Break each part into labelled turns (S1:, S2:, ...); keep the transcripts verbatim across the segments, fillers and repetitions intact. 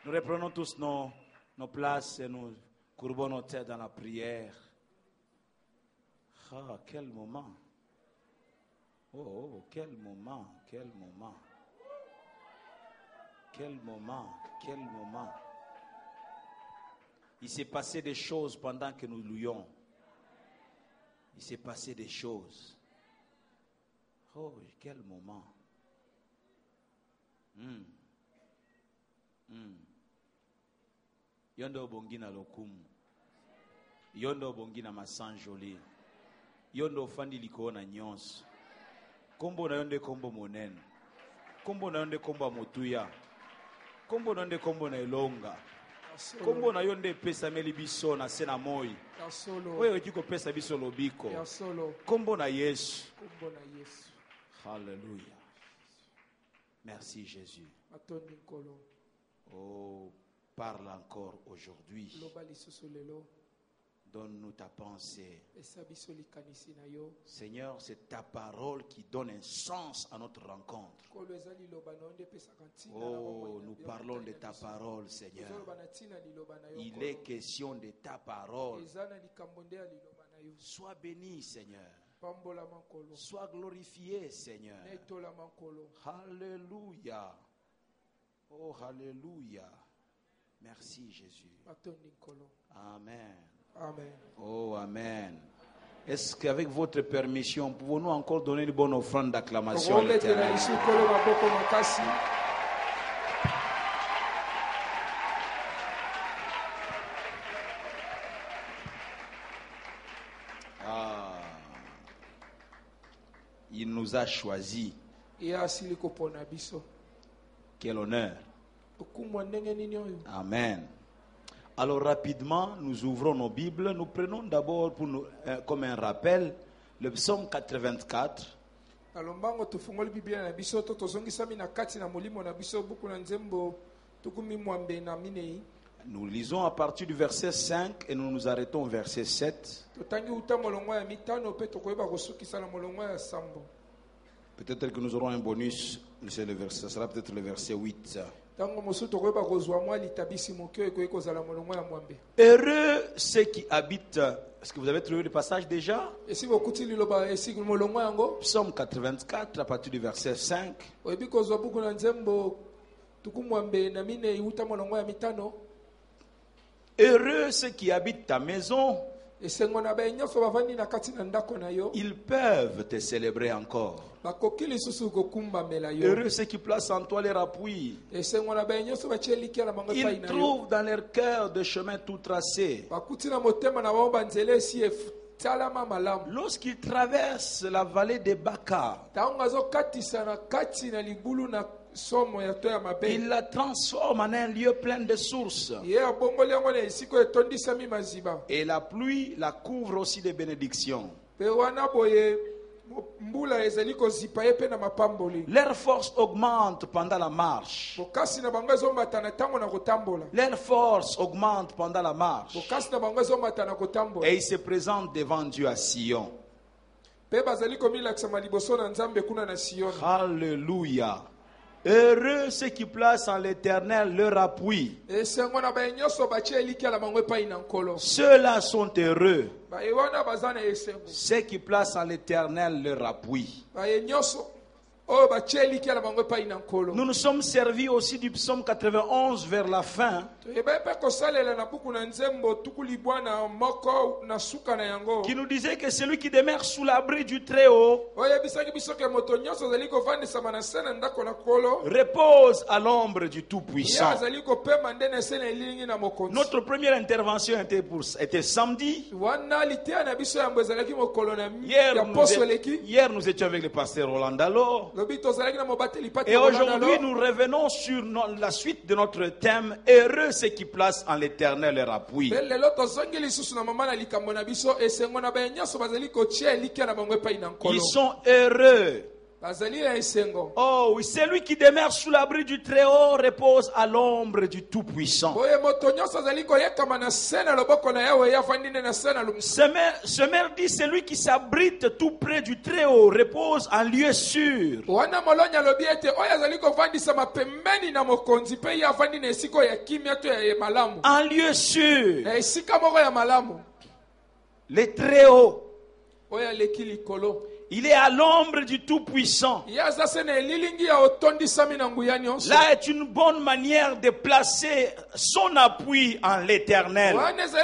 S1: Nous reprenons tous nos, nos places et nous courbons nos têtes dans la prière. Ah, quel moment. Oh, oh, quel moment, quel moment. Quel moment, quel moment. Il s'est passé des choses pendant que nous louions. Il s'est passé des choses. Oh, quel moment. Hmm. Hmm. Yondo bongi na lokumu. Yondo bongi na masanjoli. Yondo fandi liko na nyonso. Kombo na yonde kombo monene. Kombo na yonde kombo motuya. Kombo na yonde kombo na elonga. Kombo na yonde pesa meli biso na sena moi. Oyo kiko pesa biso lobiko. Kombo na Yesu.
S2: Kombo na Yesu.
S1: Alléluia. Merci Jésus. Oh, parle encore aujourd'hui. Donne-nous ta pensée. Seigneur, c'est ta parole qui donne un sens à notre rencontre. Oh, nous parlons de ta parole, Seigneur. Il est question de ta parole. Sois béni, Seigneur. Sois glorifié, Seigneur. Alléluia. Oh, alléluia. Merci, Jésus. Amen.
S2: Amen.
S1: Oh, amen. Est-ce qu'avec votre permission, pouvons-nous encore donner une bonne offrande d'acclamation à l'Éternel? Ah, il nous a choisis. Quel honneur. Amen. Alors rapidement, nous ouvrons nos Bibles. Nous prenons d'abord pour nous, euh, comme un rappel le psaume quatre-vingt-quatre. Nous lisons à partir du verset cinq et nous nous arrêtons au verset sept. Peut-être que nous aurons un bonus, c'est le verset, ça sera peut-être le verset huit. Heureux ceux qui habitent. Est-ce que vous avez trouvé le passage déjà? Psaume quatre-vingt-quatre à partir du verset cinq. Heureux ceux qui habitent ta maison. Ils peuvent te célébrer encore. Heureux ceux qui placent en toi leur appui. Ils trouvent dans leur cœur des chemins tout tracés. Lorsqu'ils traversent la vallée des Baka, il la transforme en un lieu plein de sources. Et la pluie la couvre aussi de bénédictions. Leur force augmente pendant la marche. Leur force augmente pendant la marche. Et ils se présentent devant Dieu à Sion. Alléluia. Heureux ceux qui placent en l'Éternel leur appui. Ceux-là sont heureux. Ceux qui placent en l'Éternel leur appui. Nous nous sommes servis aussi du psaume quatre-vingt-onze vers la fin, qui nous disait que celui qui demeure sous l'abri du Très-Haut repose à l'ombre du Tout-Puissant. Notre première intervention était, pour, était samedi. Hier nous, hier, nous étions avec le pasteur Roland Dallot. Et aujourd'hui, nous revenons sur la suite de notre thème. Heureux ceux qui placent en l'Éternel leur appui. Ils sont heureux Oh oui, celui qui demeure sous l'abri du Très-Haut repose à l'ombre du Tout-Puissant. Semeur dit, celui qui s'abrite tout près du Très-Haut repose en lieu sûr. En lieu sûr. Le Très-Haut. Il est à l'ombre du Tout-Puissant. Là est une bonne manière de placer son appui en l'Éternel.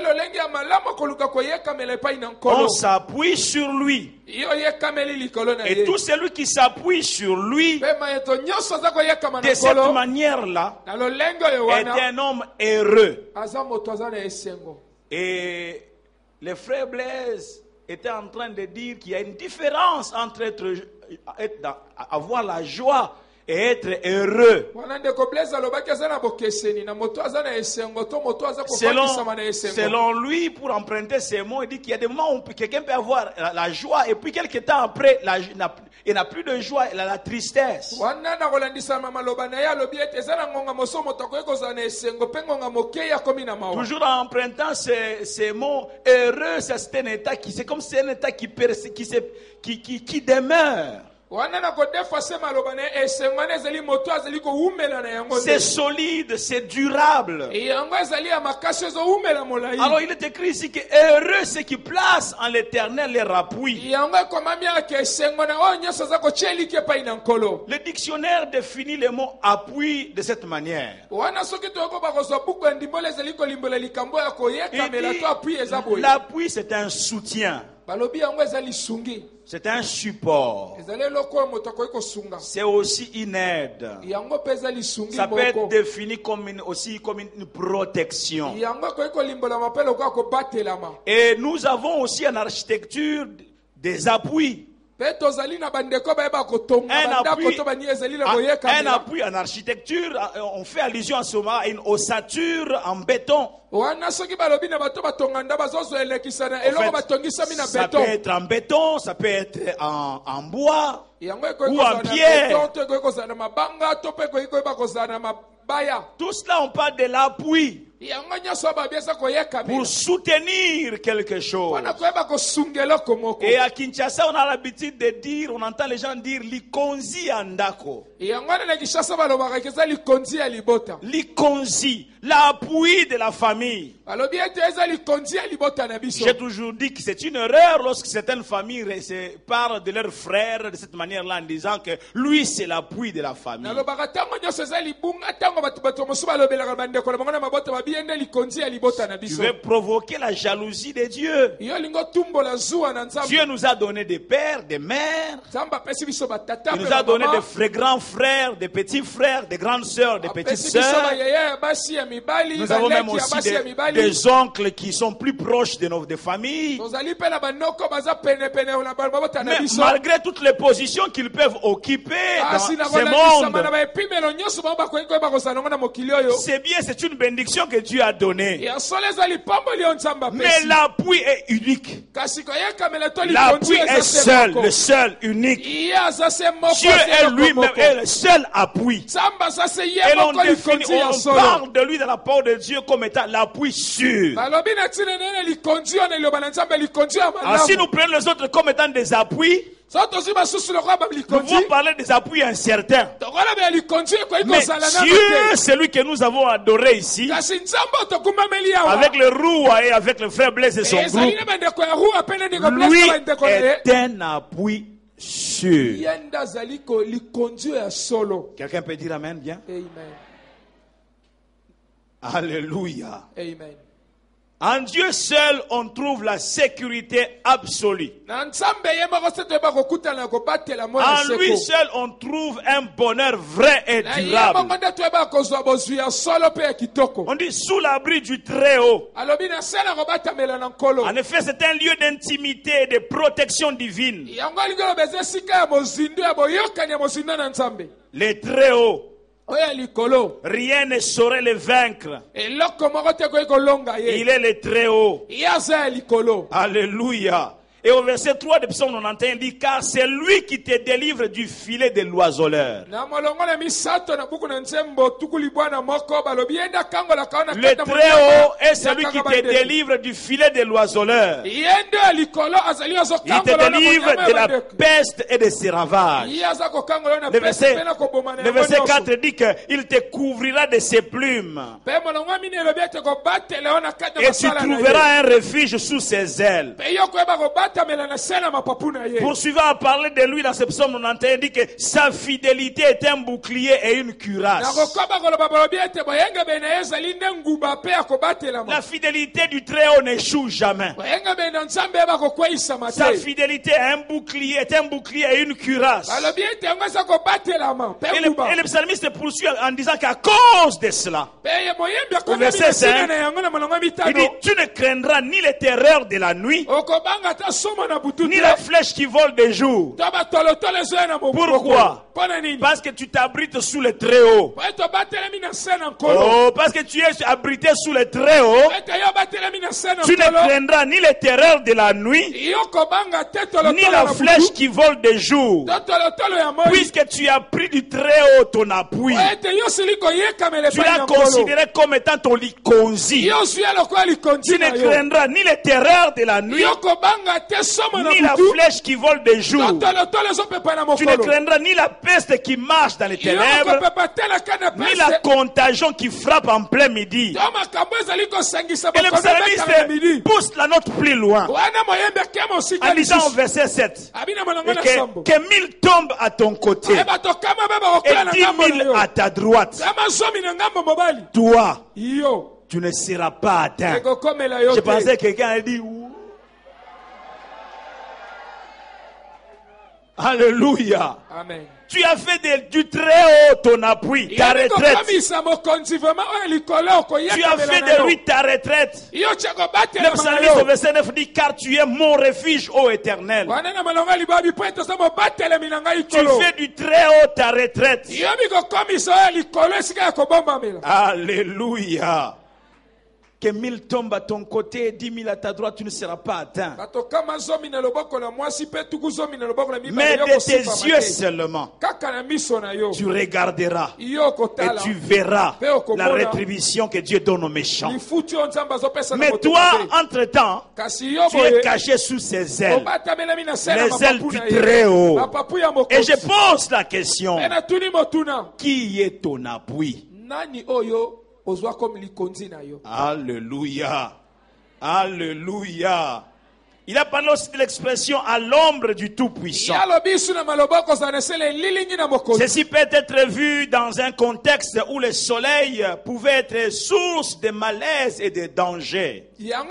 S1: On s'appuie sur lui. Et tout celui qui s'appuie sur lui, de cette manière-là, est un homme heureux. Et le frère Blaise était en train de dire qu'il y a une différence entre être, être dans, avoir la joie et être heureux. Selon, selon lui, pour emprunter ces mots, il dit qu'il y a des moments où quelqu'un peut avoir la, la joie et puis quelques temps après, la, il n'a plus de joie, il a la tristesse. Toujours en empruntant ces, ces mots, heureux, c'est un état qui, c'est comme c'est un état qui, qui, qui, qui, qui demeure. C'est solide, c'est durable. Alors il est écrit ici que heureux ceux qui placent en l'Éternel leur appui. Le dictionnaire définit le mot appui de cette manière. L'appui, c'est un soutien. C'est un support. C'est aussi une aide. Ça peut être défini comme une, aussi comme une protection. Et nous avons aussi en architecture des appuis. Un appui, un appui en architecture, on fait allusion en ce moment à une ossature en béton. En fait, ça peut être en béton, ça peut être en, en bois ou en pierre. Tout cela, on parle de l'appui pour soutenir quelque chose. Et à Kinshasa, on a l'habitude de dire, on entend les gens dire likonzi andako. Likonzi, l'appui de la famille. J'ai toujours dit que c'est une erreur lorsque certaines familles parlent de leurs frères de cette manière-là en disant que lui c'est l'appui de la famille. Tu veux provoquer la jalousie de Dieu. Dieu nous a donné des pères, des mères. Il nous a donné des grands frères, des petits frères, des grandes sœurs, des petites sœurs. Nous avons même aussi des, des oncles qui sont plus proches de nos de familles. Mais malgré toutes les positions qu'ils peuvent occuper dans ce monde, c'est bien, c'est une bénédiction que Dieu a donnée. Mais l'appui est unique. L'appui est seul, le seul, unique. Dieu est lui-même est le seul appui. Et l'on définit, on parle de lui dans la parole de Dieu comme étant l'appui sûr. Alors si nous prenons les autres comme étant des appuis, nous pouvons parler des appuis incertains. Mais Dieu, celui que nous avons adoré ici, avec le roi et avec le frère Blaise et son groupe, lui est un appui sûr. Quelqu'un peut dire amen bien?
S2: Amen.
S1: Alléluia.
S2: Amen.
S1: En Dieu seul, on trouve la sécurité absolue. En lui seul, on trouve un bonheur vrai et durable. On dit sous l'abri du Très-Haut. En effet, c'est un lieu d'intimité et de protection divine. Le Très-Haut. Rien ne saurait le vaincre. Il est le Très-Haut. Alléluia. Et au verset trois de Psaume quatre-vingt-onze, il dit, car c'est lui qui te délivre du filet de l'oiseleur. Le Très-Haut est celui qui te délivre du filet de l'oiseleur. Il te délivre de la peste et de ses ravages. Le verset, le verset quatre dit qu'il te couvrira de ses plumes. Et tu trouveras un refuge sous ses ailes. Poursuivant à parler de lui dans ce psaume quatre-vingt-onze, il dit que sa fidélité est un bouclier et une cuirasse. La fidélité du Très-Haut n'échoue jamais. Sa fidélité est un bouclier, est un bouclier et une cuirasse. Et le, et le psalmiste poursuit en disant qu'à cause de cela, au verset cinq, il dit, tu ne craindras ni les terreurs de la nuit, ni la flèche qui vole de jour. Pourquoi? Parce que tu t'abrites sous le Très-Haut. Oh, parce que tu es abrité sous le Très-Haut, tu ne craindras ni les terreurs de la nuit, ni la flèche qui vole de jour, puisque tu as pris du Très-Haut ton appui. Tu l'as considéré comme étant ton likonzi. Tu ne craindras ni les terreurs de la nuit, ni la flèche qui vole de jour. Tu ne craindras ni la peste qui marche dans les ténèbres, ni la contagion qui frappe en plein midi. Et le psalmiste pousse la note plus loin en disant au verset sept que, que mille tombent à ton côté et dix mille à ta droite, toi tu ne seras pas atteint. Je pensais que quelqu'un a dit Alléluia. Amen. Tu as fait de, du Très-Haut ton appui, ta retraite. Tu as fait de lui ta retraite. Le psalmiste au verset neuf dit, car tu es mon refuge, ô Éternel. Tu fais du Très-Haut ta retraite. Alléluia. Que mille tombent à ton côté, dix mille à ta droite, tu ne seras pas atteint. Mais de tes yeux seulement, tu regarderas et tu verras la rétribution que Dieu donne aux méchants. Mais toi, entre-temps, tu es caché sous ses ailes, les ailes du Très-Haut. Et je pose la question, qui est ton appui? Alléluia. Alléluia. Il a parlé aussi de l'expression à l'ombre du Tout-Puissant. Ceci peut être vu dans un contexte où le soleil pouvait être source de malaise et de danger. Là,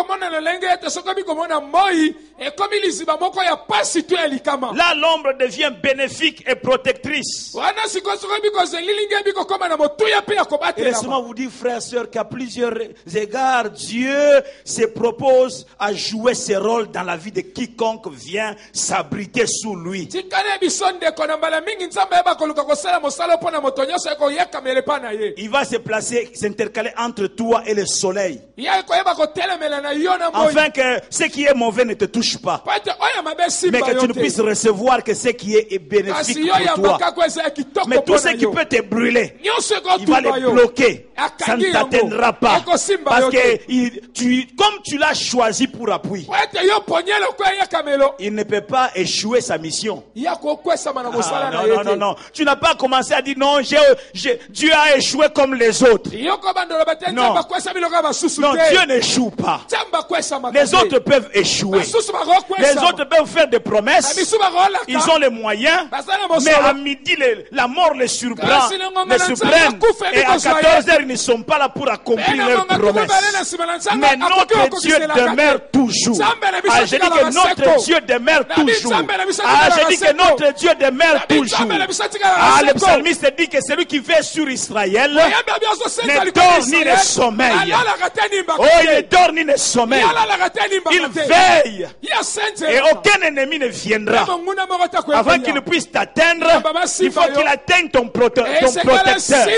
S1: l'ombre devient bénéfique et protectrice. Et laissez-moi vous dire, frères et sœurs, qu'à plusieurs égards, Dieu se propose à jouer ses rôles dans la vie de quiconque vient s'abriter sous lui. Il va se placer, s'intercaler entre toi et le soleil, afin que ce qui est mauvais ne te touche pas, mais que tu ne puisses recevoir que ce qui est bénéfique pour toi. Mais tout ce qui peut te brûler, il va les bloquer. Ça ne t'atteindra pas, parce que il, tu, comme tu l'as choisi pour appui, il ne peut pas échouer sa mission. Ah, non, non, non, non. Tu n'as pas commencé à dire non, j'ai, j'ai, Dieu a échoué comme les autres. Non, non, Dieu n'échoue pas. Les autres peuvent échouer. Les autres peuvent faire des promesses. Ils ont les moyens. Mais à midi, les, la mort les surprend, les surprenne. Et à quatorze heures, ils ne sont pas là pour accomplir leurs promesses. Mais notre Dieu demeure toujours. Ah, je dis que notre Dieu demeure toujours. Ah, je dis que notre Dieu demeure toujours. Ah, le psalmiste dit que celui qui veille sur Israël ne dort ni ne sommeille. Oh, il ne dort ni ne sommeille. Il veille. Et aucun ennemi ne viendra. Avant qu'il puisse t'atteindre, il faut qu'il atteigne ton, prote- ton protecteur.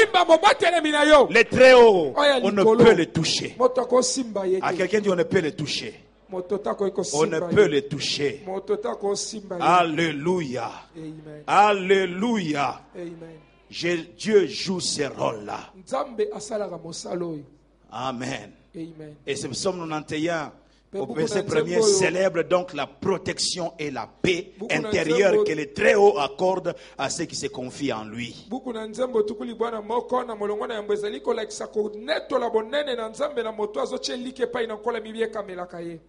S1: Le Très-Haut, on ne peut le toucher. À quelqu'un dit on ne peut le toucher. On ne peut les toucher. Alléluia.
S2: Amen.
S1: Alléluia.
S2: Amen.
S1: Je- Dieu joue ce rôle-là.
S2: Nzambe asalaka mosalo oyo.
S1: Amen.
S2: Amen.
S1: Et ce psaume quatre-vingt-onze, au
S2: Beaucoup
S1: verset
S2: dans
S1: premier,
S2: Nzambe,
S1: célèbre donc la protection et la paix
S2: Beaucoup dans
S1: intérieure
S2: Nzambe,
S1: que le Très-Haut accorde à ceux qui se confient en lui.
S2: buku na nzambe otukuli bwana moko na molongo na yango ezali kolakisa konetola bonene na nzambe na moto azotia elike epai na nkola mibi ekamelaka ye.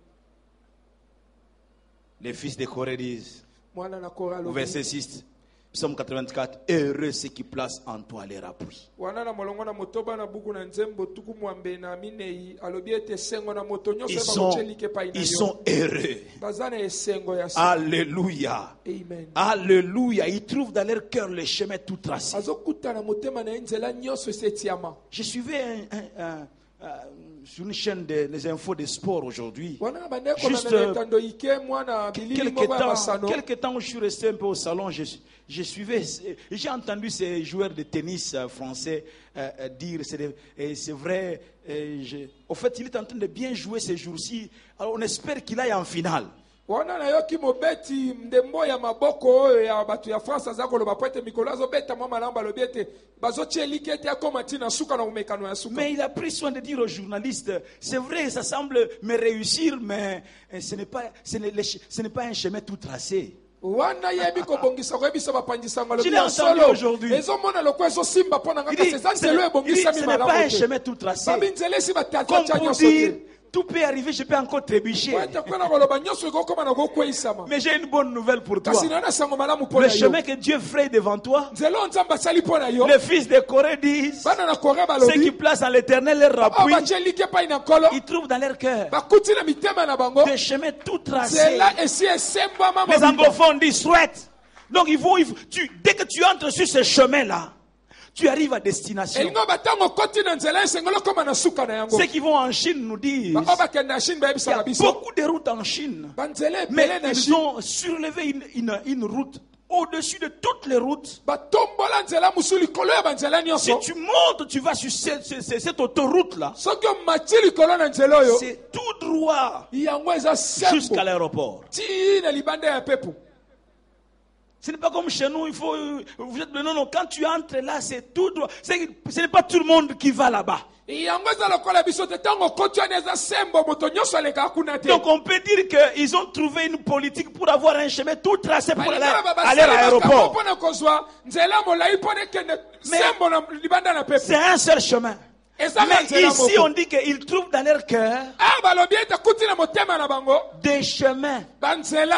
S1: Les fils de Corée disent,
S2: Mwana na Kora
S1: au
S2: alobi,
S1: verset six, psaume quatre-vingt-quatre, heureux ceux qui placent en toi leur appui.
S2: wana na molongo na motoba na buku na nzembo tuku mwambe na minei alobi ete esengo na moto nyonso
S1: Ils
S2: eba
S1: sont,
S2: kotia elike epai na
S1: ils
S2: yo.
S1: sont heureux.
S2: Baza na esengo ya se.
S1: Alléluia.
S2: Amen.
S1: Alléluia. Ils trouvent dans leur cœur le chemin tout tracé.
S2: azokuta na motema na ye nzela nyonso esi etiama.
S1: Je suivais un- un- un- un- sur une chaîne des les infos de sport aujourd'hui.
S2: wana na bandeko
S1: Juste,
S2: na metando ike mwana bilili
S1: Quelque
S2: moko ya
S1: temps,
S2: masano.
S1: quelque temps où je suis resté un peu au salon, je, je suivais, j'ai entendu ces joueurs de tennis euh, français euh, euh, dire, c'est des- et c'est vrai, euh, je- au fait, il est en train de bien jouer ces jours-ci. Alors on espère qu'il aille en finale.
S2: wana nayoki mobeti ndembo ya maboko oyo ya bato ya france aza koloba po ete mikolo azobeta mwa malamu alobi ete bazotia eliki ete akoma ntina suka na komekano ya suka.
S1: Mais il a pris soin de dire aux journalistes, c'est vrai, ça semble me réussir, mais euh, ce n'est pas, ce n'est le che- ce n'est pas un chemin tout tracé.
S2: wana yebi kobongisa koyebisa bapangisango
S1: Je
S2: alobi
S1: l'ai
S2: ya
S1: entendu
S2: solo
S1: aujourd'hui.
S2: ezomona lokwa ezosimba mpo na nga
S1: Il
S2: kasi
S1: dit,
S2: eza
S1: ce
S2: nzela
S1: n'est-
S2: oyo
S1: il dit,
S2: ebongisami
S1: ce n'est pas un
S2: malamu te.
S1: chemin tout tracé.
S2: babi nzela esi
S1: Comme
S2: batatia
S1: pour
S2: nyonso
S1: dire,
S2: te
S1: tout peut arriver, je peux encore trébucher.
S2: po ete kwena koloba nyonso ekokoma na kokweyisama.
S1: Mais j'ai une bonne nouvelle pour toi.
S2: kasi na na sango malamu mpo
S1: Le
S2: na yo
S1: chemin que Dieu fraye devant toi,
S2: nzela oyo nzambe asali mpo na yo.
S1: les fils de Corée disent,
S2: bana na kore
S1: ceux qui
S2: balobi
S1: placent en l'éternel leur
S2: oyo
S1: appui,
S2: batia eliki epai na nkolo
S1: ils trouvent dans leur cœur
S2: bakuti na mitema na bango
S1: des chemins tout tracés.
S2: nzela esi esembwama
S1: Les
S2: mobimba.
S1: anglophones disent souhaite. Donc ils vont, ils vont- tu, dès que tu entres sur ce chemin-là, tu arrives à destination.
S2: elingo batango okoti na nzela esengeli okoma na suka na yango.
S1: Ceux qui vont en Chine nous disent,
S2: oyo bakende na chine
S1: il y
S2: bayebisaka
S1: a
S2: biso
S1: beaucoup de routes en Chine.
S2: banzela
S1: Mais
S2: ebele na
S1: ils
S2: chine
S1: ont surlevé une, une, une route au-dessus de toutes les routes.
S2: batombola nzela mosusu likolo ya banzela
S1: Si
S2: nyonso.
S1: tu montes, tu vas sur cette, cette- cette autoroute-là.
S2: soki omati likolo na nzela oyo
S1: C'est tout droit
S2: yango eza
S1: jusqu'à
S2: sembo
S1: l'aéroport.
S2: ti na libanda ya pepo.
S1: Ce n'est pas comme chez nous, il faut. Vous êtes, non, non, quand tu entres là, c'est tout droit. C'est- Ce n'est pas tout le monde qui va là-bas.
S2: yango eza lokola biso te ntango okoti wana eza sembo moto nyonso alekaka kuna te.
S1: Donc on peut dire qu'ils ont trouvé une politique pour avoir un chemin tout tracé pour aller,
S2: balingala
S1: aller à
S2: babasali makambo
S1: l'aéroport.
S2: mpona kozwa nzela molai mpona ekende
S1: Mais-
S2: sembo na libanda na pepo.
S1: C'est un seul chemin.
S2: ezaka
S1: Mais
S2: nzela
S1: ici,
S2: moko.
S1: on dit qu'ils trouvent dans leur cœur
S2: ah balobi ete kuti na motema na bango
S1: des chemins
S2: banzela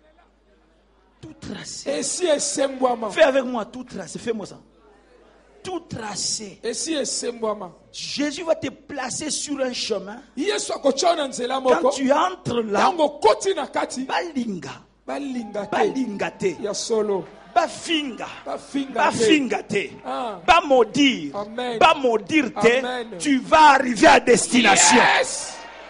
S1: tout tracés.
S2: esi esembwama.
S1: Fais avec moi tout tracé. Fais-moi ça. Tout tracé.
S2: esi esembwama.
S1: Jésus va te placer sur un chemin.
S2: yesu akotia na nzela
S1: Quand
S2: moko
S1: tu entres là,
S2: ntango okoti na kati
S1: balinga,
S2: balinga te
S1: balinga te,
S2: ya solo
S1: bafinga,
S2: bafinga te.
S1: bafinga te,
S2: Ah.
S1: ba maudire,
S2: Amen.
S1: ba maudire te,
S2: Amen.
S1: tu vas arriver à destination.
S2: Yes!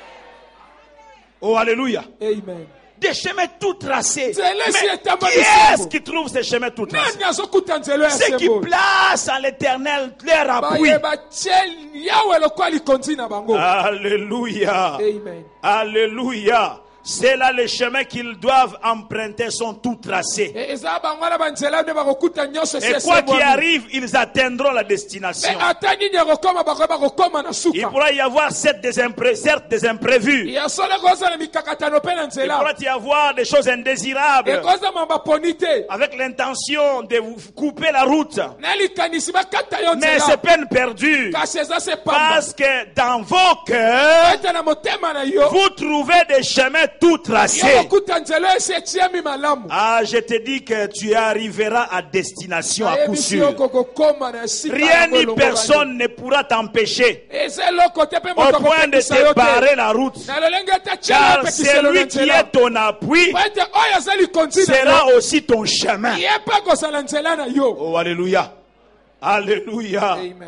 S1: Oh alléluia.
S2: Amen.
S1: Des chemins tout tracés.
S2: Nzela esi
S1: Mais
S2: etamboli
S1: qui est-ce
S2: sembo.
S1: qui trouve ces chemins tout tracés?
S2: nani azokuta nzela ya
S1: Ceux qui
S2: sembo
S1: placent en l'éternel leur appui.
S2: bayeba tie yawe lokola likonzi na bango.
S1: Alléluia.
S2: Amen.
S1: Alléluia. C'est là les chemins qu'ils doivent emprunter sont tout tracés.
S2: E- eza bango wana banzela nde bakokuta nyonso esi
S1: Et quoi qu'il
S2: esembwami.
S1: arrive, ils atteindront la
S2: Me
S1: destination.
S2: ata nini ekokoma bakoyeba kokoma na
S1: Il
S2: suka.
S1: pourra y avoir certes des, impré- certes des imprévus.
S2: ya solo ekozala mikakatano mpe na
S1: Il
S2: nzela
S1: pourra y avoir des choses indésirables
S2: ekozama baponi te
S1: avec l'intention de vous couper la route.
S2: na likanisi bakata yo
S1: Mais c'est
S2: nzela
S1: peine perdue.
S2: kasi eza se pamba
S1: Parce que dans vos cœurs,
S2: ete na motema na yo
S1: vous trouvez des chemins tout
S2: yo
S1: tracés.
S2: kokuta nzela esi etiami malamu.
S1: Ah, je te dis que tu arriveras à destination à coup
S2: ayebisi yo
S1: sûr.
S2: kokokoma na esika
S1: Rien
S2: yango
S1: ni
S2: elongo na yo.
S1: personne ne pourra t'empêcher
S2: eza eloko te mpe
S1: au
S2: moto
S1: point de
S2: akopekisa yo
S1: te barrer
S2: te
S1: la route.
S2: na lolenge ete tiela
S1: Car
S2: opekiselo na
S1: celui qui
S2: nzela
S1: est ton appui
S2: po ete oyo aza likonzi na
S1: sera
S2: yo
S1: aussi ton chemin.
S2: ye mpe akozala nzela na yo.
S1: Oh, alléluia. Alléluia.
S2: Amen.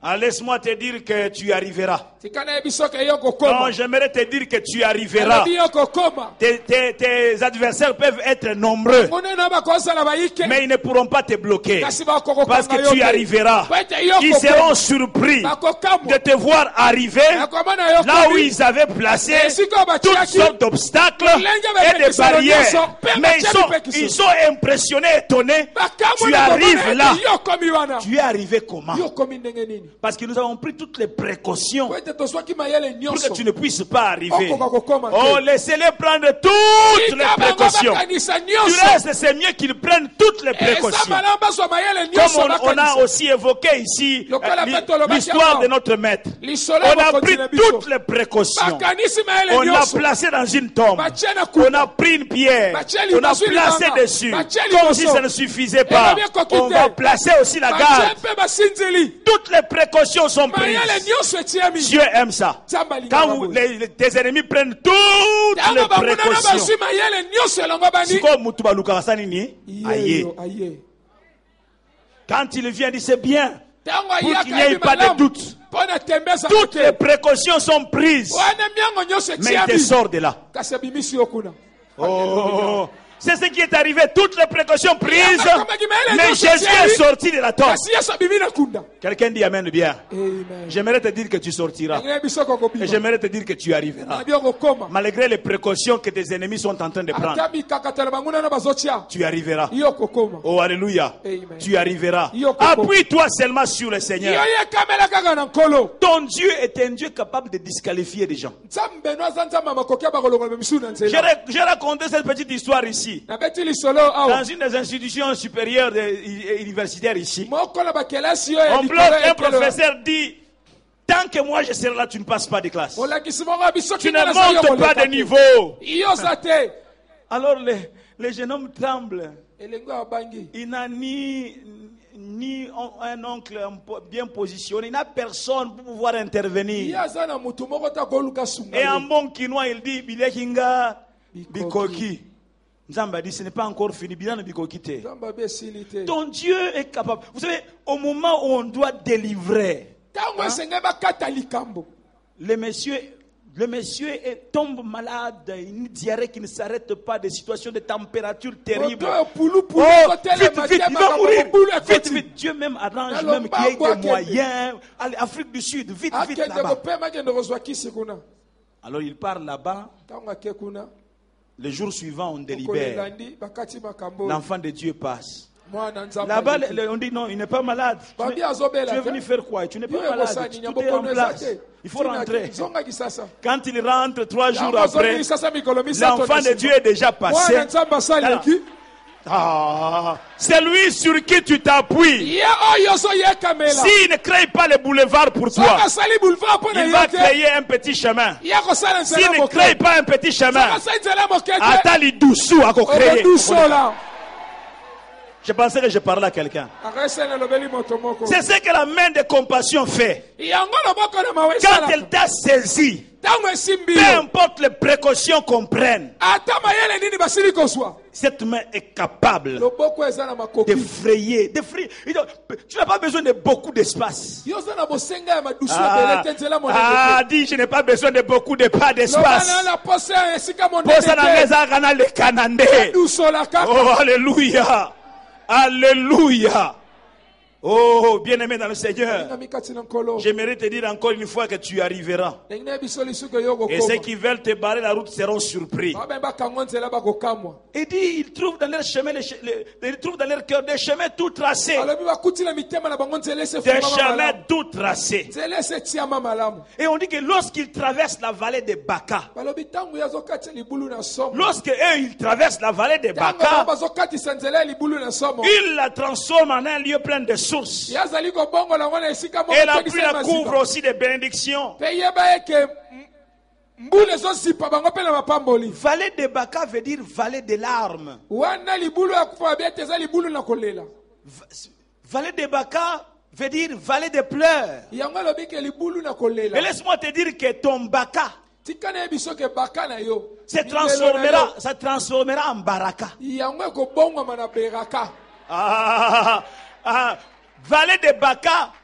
S1: Ah, laisse-moi te dire que tu y arriveras.
S2: tikana ebisoke yo
S1: Non,
S2: kokoma
S1: j'aimerais te dire que tu y arriveras.
S2: alobi yo kokoma
S1: Tes, tes- tes adversaires peuvent être nombreux,
S2: ngoneno bakozala bayike
S1: mais ils ne pourront pas te bloquer.
S2: kasi bakokokanga
S1: Parce que
S2: yo
S1: tu y
S2: te.
S1: arriveras.
S2: Po ete yo
S1: Ils
S2: kokoma.
S1: seront surpris
S2: Bakokamwa.
S1: de te voir arriver
S2: Nakomana yo
S1: là où
S2: komi.
S1: ils avaient placé
S2: Esika
S1: toutes
S2: batiaki.
S1: sortes d'obstacles
S2: Lolenge
S1: et de
S2: bapekisa
S1: barrières.
S2: lonyoso, pe
S1: Mais ils
S2: batiaki
S1: sont,
S2: pekiso.
S1: ils sont impressionnés, étonnés.
S2: Bakamwa
S1: Tu
S2: na
S1: arrives
S2: komona
S1: là.
S2: ete yo komi wana
S1: Tu es arrivé comment?
S2: yo komi ndenge nini
S1: Parce que nous avons pris toutes les précautions
S2: po ete tozwaki mayele
S1: pour
S2: nyonso
S1: que tu ne puisses pas arriver.
S2: Okoka kokoma te.
S1: Oh, laissez-les prendre toutes les
S2: Tika bango
S1: précautions.
S2: bakanisa
S1: Du
S2: nyonso
S1: reste, c'est mieux qu'ils prennent toutes les
S2: eza
S1: précautions.
S2: malamu bazwa mayele
S1: Comme
S2: nyonso
S1: on, on a
S2: bakanisa
S1: aussi évoqué ici
S2: Lokola
S1: euh,
S2: Petro lobaki
S1: l'histoire
S2: avant.
S1: de notre maître.
S2: lisolo
S1: On a
S2: bakonzi
S1: pris
S2: na biso
S1: toutes les précautions.
S2: bakanisi mayele
S1: On l'a
S2: nyonso
S1: placé dans une tombe.
S2: batie na
S1: On
S2: kuta
S1: a pris une pierre.
S2: Batie
S1: On a
S2: liboso
S1: placé
S2: libanga.
S1: dessus.
S2: Batie
S1: Comme
S2: liboso.
S1: si ça ne suffisait pas.
S2: Elobie ekoki
S1: On
S2: te.
S1: va placer aussi la
S2: batie
S1: garde.
S2: mpe basinzili
S1: Toutes les précautions sont
S2: mayele
S1: prises.
S2: nyonso etiami
S1: Dieu aime ça.
S2: nzambe
S1: Quand
S2: alingaka
S1: vous-
S2: boye.
S1: les- les- tes ennemis prennent toutes
S2: ntango
S1: les
S2: bamunana
S1: précautions.
S2: bazwi mayele nyonso elongo bani
S1: Siko mutu balukaka sa nini? Aye.
S2: Yeyo, aye
S1: Quand il vient, il dit c'est bien.
S2: ntango
S1: Pour
S2: ayaka
S1: qu'il n'y ait
S2: yebi
S1: pas de
S2: malamu
S1: doute.
S2: mpo na tembeza
S1: Toutes les
S2: kote
S1: précautions sont prises.
S2: wana miango nyonso
S1: Mais il te
S2: etiami
S1: sort de là.
S2: kasi abimisi yo kuna
S1: Oh, c'est ce qui est arrivé. Toutes les précautions prises.
S2: Mais
S1: Mais Jésus est sorti de la tombe.
S2: kasi yesu abimi na kunda
S1: Quelqu'un dit Amen bien.
S2: amen
S1: J'aimerais te dire que tu sortiras.
S2: engene bisoko
S1: Et
S2: kobima
S1: j'aimerais te dire que tu arriveras.
S2: nabi okokoma
S1: Malgré les précautions que tes ennemis sont en train de prendre,
S2: ata mikakatano bangunana bazotia
S1: tu arriveras.
S2: yo kokoma
S1: Oh, alléluia.
S2: Amen.
S1: Tu arriveras.
S2: Yo, Coco.
S1: Appuie-toi seulement sur le
S2: yo
S1: Seigneur.
S2: yekamela kaka na nkolo
S1: Ton Dieu est un Dieu capable de disqualifier des gens.
S2: nzambe no aza nzambe amakoki abakolongola bamisu na
S1: J'ai
S2: nzela
S1: ra- j'ai raconté cette petite histoire ici.
S2: nabeti lisolo awa
S1: Dans une des institutions supérieures de- i- universitaires ici.
S2: moko na bakelasi oyo ya
S1: On bloque,
S2: likolo ya
S1: un
S2: ekolo
S1: professeur dit, tant que moi je serai là, tu ne passes pas de classe.
S2: molakisi moko abi
S1: Tu
S2: soki
S1: ne
S2: nga nazali yo
S1: montes pas
S2: koleka
S1: de
S2: te.
S1: niveau.
S2: yoza te
S1: Alors les, les jeunes hommes tremblent.
S2: elengo abangi
S1: Il n'a ni, ni un oncle bien positionné, il n'a personne pour pouvoir
S2: ye
S1: intervenir.
S2: aza na motu moko ta koluka sunga
S1: Et en
S2: ye.
S1: bon quinois, il dit, Bilekinga
S2: Bikoki.
S1: Bikoki. Nzamba dit, ce n'est pas encore fini. Bilan Bikoki te.
S2: nzambe abi esili te
S1: Ton Dieu est capable. Vous savez, au moment où on doit délivrer,
S2: ntango esenge bakata likambo
S1: le monsieur, le monsieur est- tombe malade, une diarrhée qui ne s'arrête pas, des situations de température terribles.
S2: moto oyo pulupulu
S1: Oh,
S2: kotelema
S1: vite,
S2: te
S1: vite, il va
S2: makambo
S1: mourir.
S2: mobulu
S1: Vite,
S2: ekoti
S1: vite. Dieu même arrange
S2: Nalo
S1: même qu'il y ait
S2: mbango
S1: des
S2: akende.
S1: moyens. Allez, Afrique du Sud, vite, vite
S2: akende
S1: là-bas.
S2: kopema akende kozwa kisi kuna
S1: Alors il part là-bas.
S2: ntango ake kuna
S1: Le jour suivant, on
S2: okolo
S1: délibère.
S2: elandi bakati makambo oyo.
S1: L'enfant de Dieu passe.
S2: mwana nzambe
S1: Là-bas,
S2: aleki.
S1: le- le- on dit non, il n'est pas malade. Tu
S2: babi
S1: n'es-
S2: azobela
S1: tu es
S2: te.
S1: venu faire quoi? Tu n'es
S2: Yo
S1: pas malade.
S2: ekosani,
S1: Tout est en
S2: nyabokono eza
S1: place.
S2: te.
S1: Il faut
S2: Tina-
S1: rentrer.
S2: zongaki sasa
S1: Quand il rentre trois jours
S2: Yango
S1: après,
S2: azongeli sasa mikolo misato
S1: l'enfant
S2: na
S1: de
S2: nsima.
S1: Dieu est déjà passé.
S2: mwana nzambe asaleki
S1: Ah, c'est lui sur qui tu t'appuies.
S2: ye oyo ozoyekamela
S1: S'il ne crée pas le boulevard pour
S2: soki
S1: toi,
S2: asali boulevard mpo na
S1: il
S2: yo
S1: va
S2: te
S1: créer un petit chemin.
S2: ye kosala
S1: S'il
S2: nzela
S1: ne
S2: moke
S1: crée pas un petit
S2: soki
S1: chemin,
S2: asali nzela moke te
S1: Atali Doussou a créé.
S2: okodusola
S1: Je pensais que je parlais à quelqu'un.
S2: akesene elobeli moto moko
S1: C'est ce que la main de compassion fait.
S2: yango loboko na mawe
S1: Quand
S2: esalaka
S1: elle t'a saisi,
S2: ntango esimbi
S1: peu
S2: yo
S1: importe les précautions qu'on prenne,
S2: ata mayele nini basili kozwa
S1: cette main est capable
S2: loboko eza na makoki
S1: d'effrayer. d'effrayer. Tu n'as pas besoin de beaucoup d'espace.
S2: yo oza na bosenga ya madusu
S1: Ah,
S2: ebele te nzela
S1: ah,
S2: monene
S1: dis, je n'ai pas besoin de beaucoup de pas
S2: te loba
S1: d'espace.
S2: na na pose ya esika
S1: Pour
S2: monene
S1: ça, dans
S2: te
S1: les arcanes, les canandés.
S2: dusola kaka
S1: Oh, alléluia. Alléluia. Oh, bien-aimé dans le Seigneur.
S2: Nga mikati na nkolo
S1: J'aimerais te dire encore une fois que tu arriveras.
S2: ndenge na biso lisuka yo
S1: Et ceux
S2: kokoma
S1: qui veulent te barrer la route seront surpris.
S2: babe bakango nzela bakokamwa
S1: Il dit, ils trouvent dans leur chemin, les che- les- ils trouvent dans leur cœur des chemins tout tracés.
S2: alobi bakutila mitema na bango nzela ese
S1: Des
S2: fungama
S1: chemins
S2: malamu
S1: tout tracés.
S2: nzela ese tiama malamu
S1: Et on dit que lorsqu'ils traversent la vallée de Baka,
S2: balobi ntango ye azokatisa libulu na somo
S1: lorsque eux ils traversent la vallée de
S2: ntango bango
S1: Baka,
S2: bazokatisa nzela ya libulu na somo
S1: ils la transforment en un lieu plein de sources.
S2: ye azali kobongola yango na esika moko
S1: Et la pluie
S2: etondisa
S1: la
S2: maziba.
S1: couvre aussi de bénédictions.
S2: mpe yeba eke m- mbula ezozipa bango mpe na mapamboli
S1: Vallée de Baka veut dire vallée de larmes.
S2: wana libulu ya kufa babi ete eza libulu na kolela
S1: Va- Vallée de Baka veut dire vallée de pleurs.
S2: yango alobi ke libulu na
S1: Et
S2: kolela
S1: laisse-moi te dire que ton Baka
S2: tika na yebi soki baka na yo
S1: se
S2: mindelo na
S1: transformera,
S2: yo,
S1: ça transformera en baraka.
S2: yango ekobongwama na beraka
S1: Ah, ah, vallée de Baka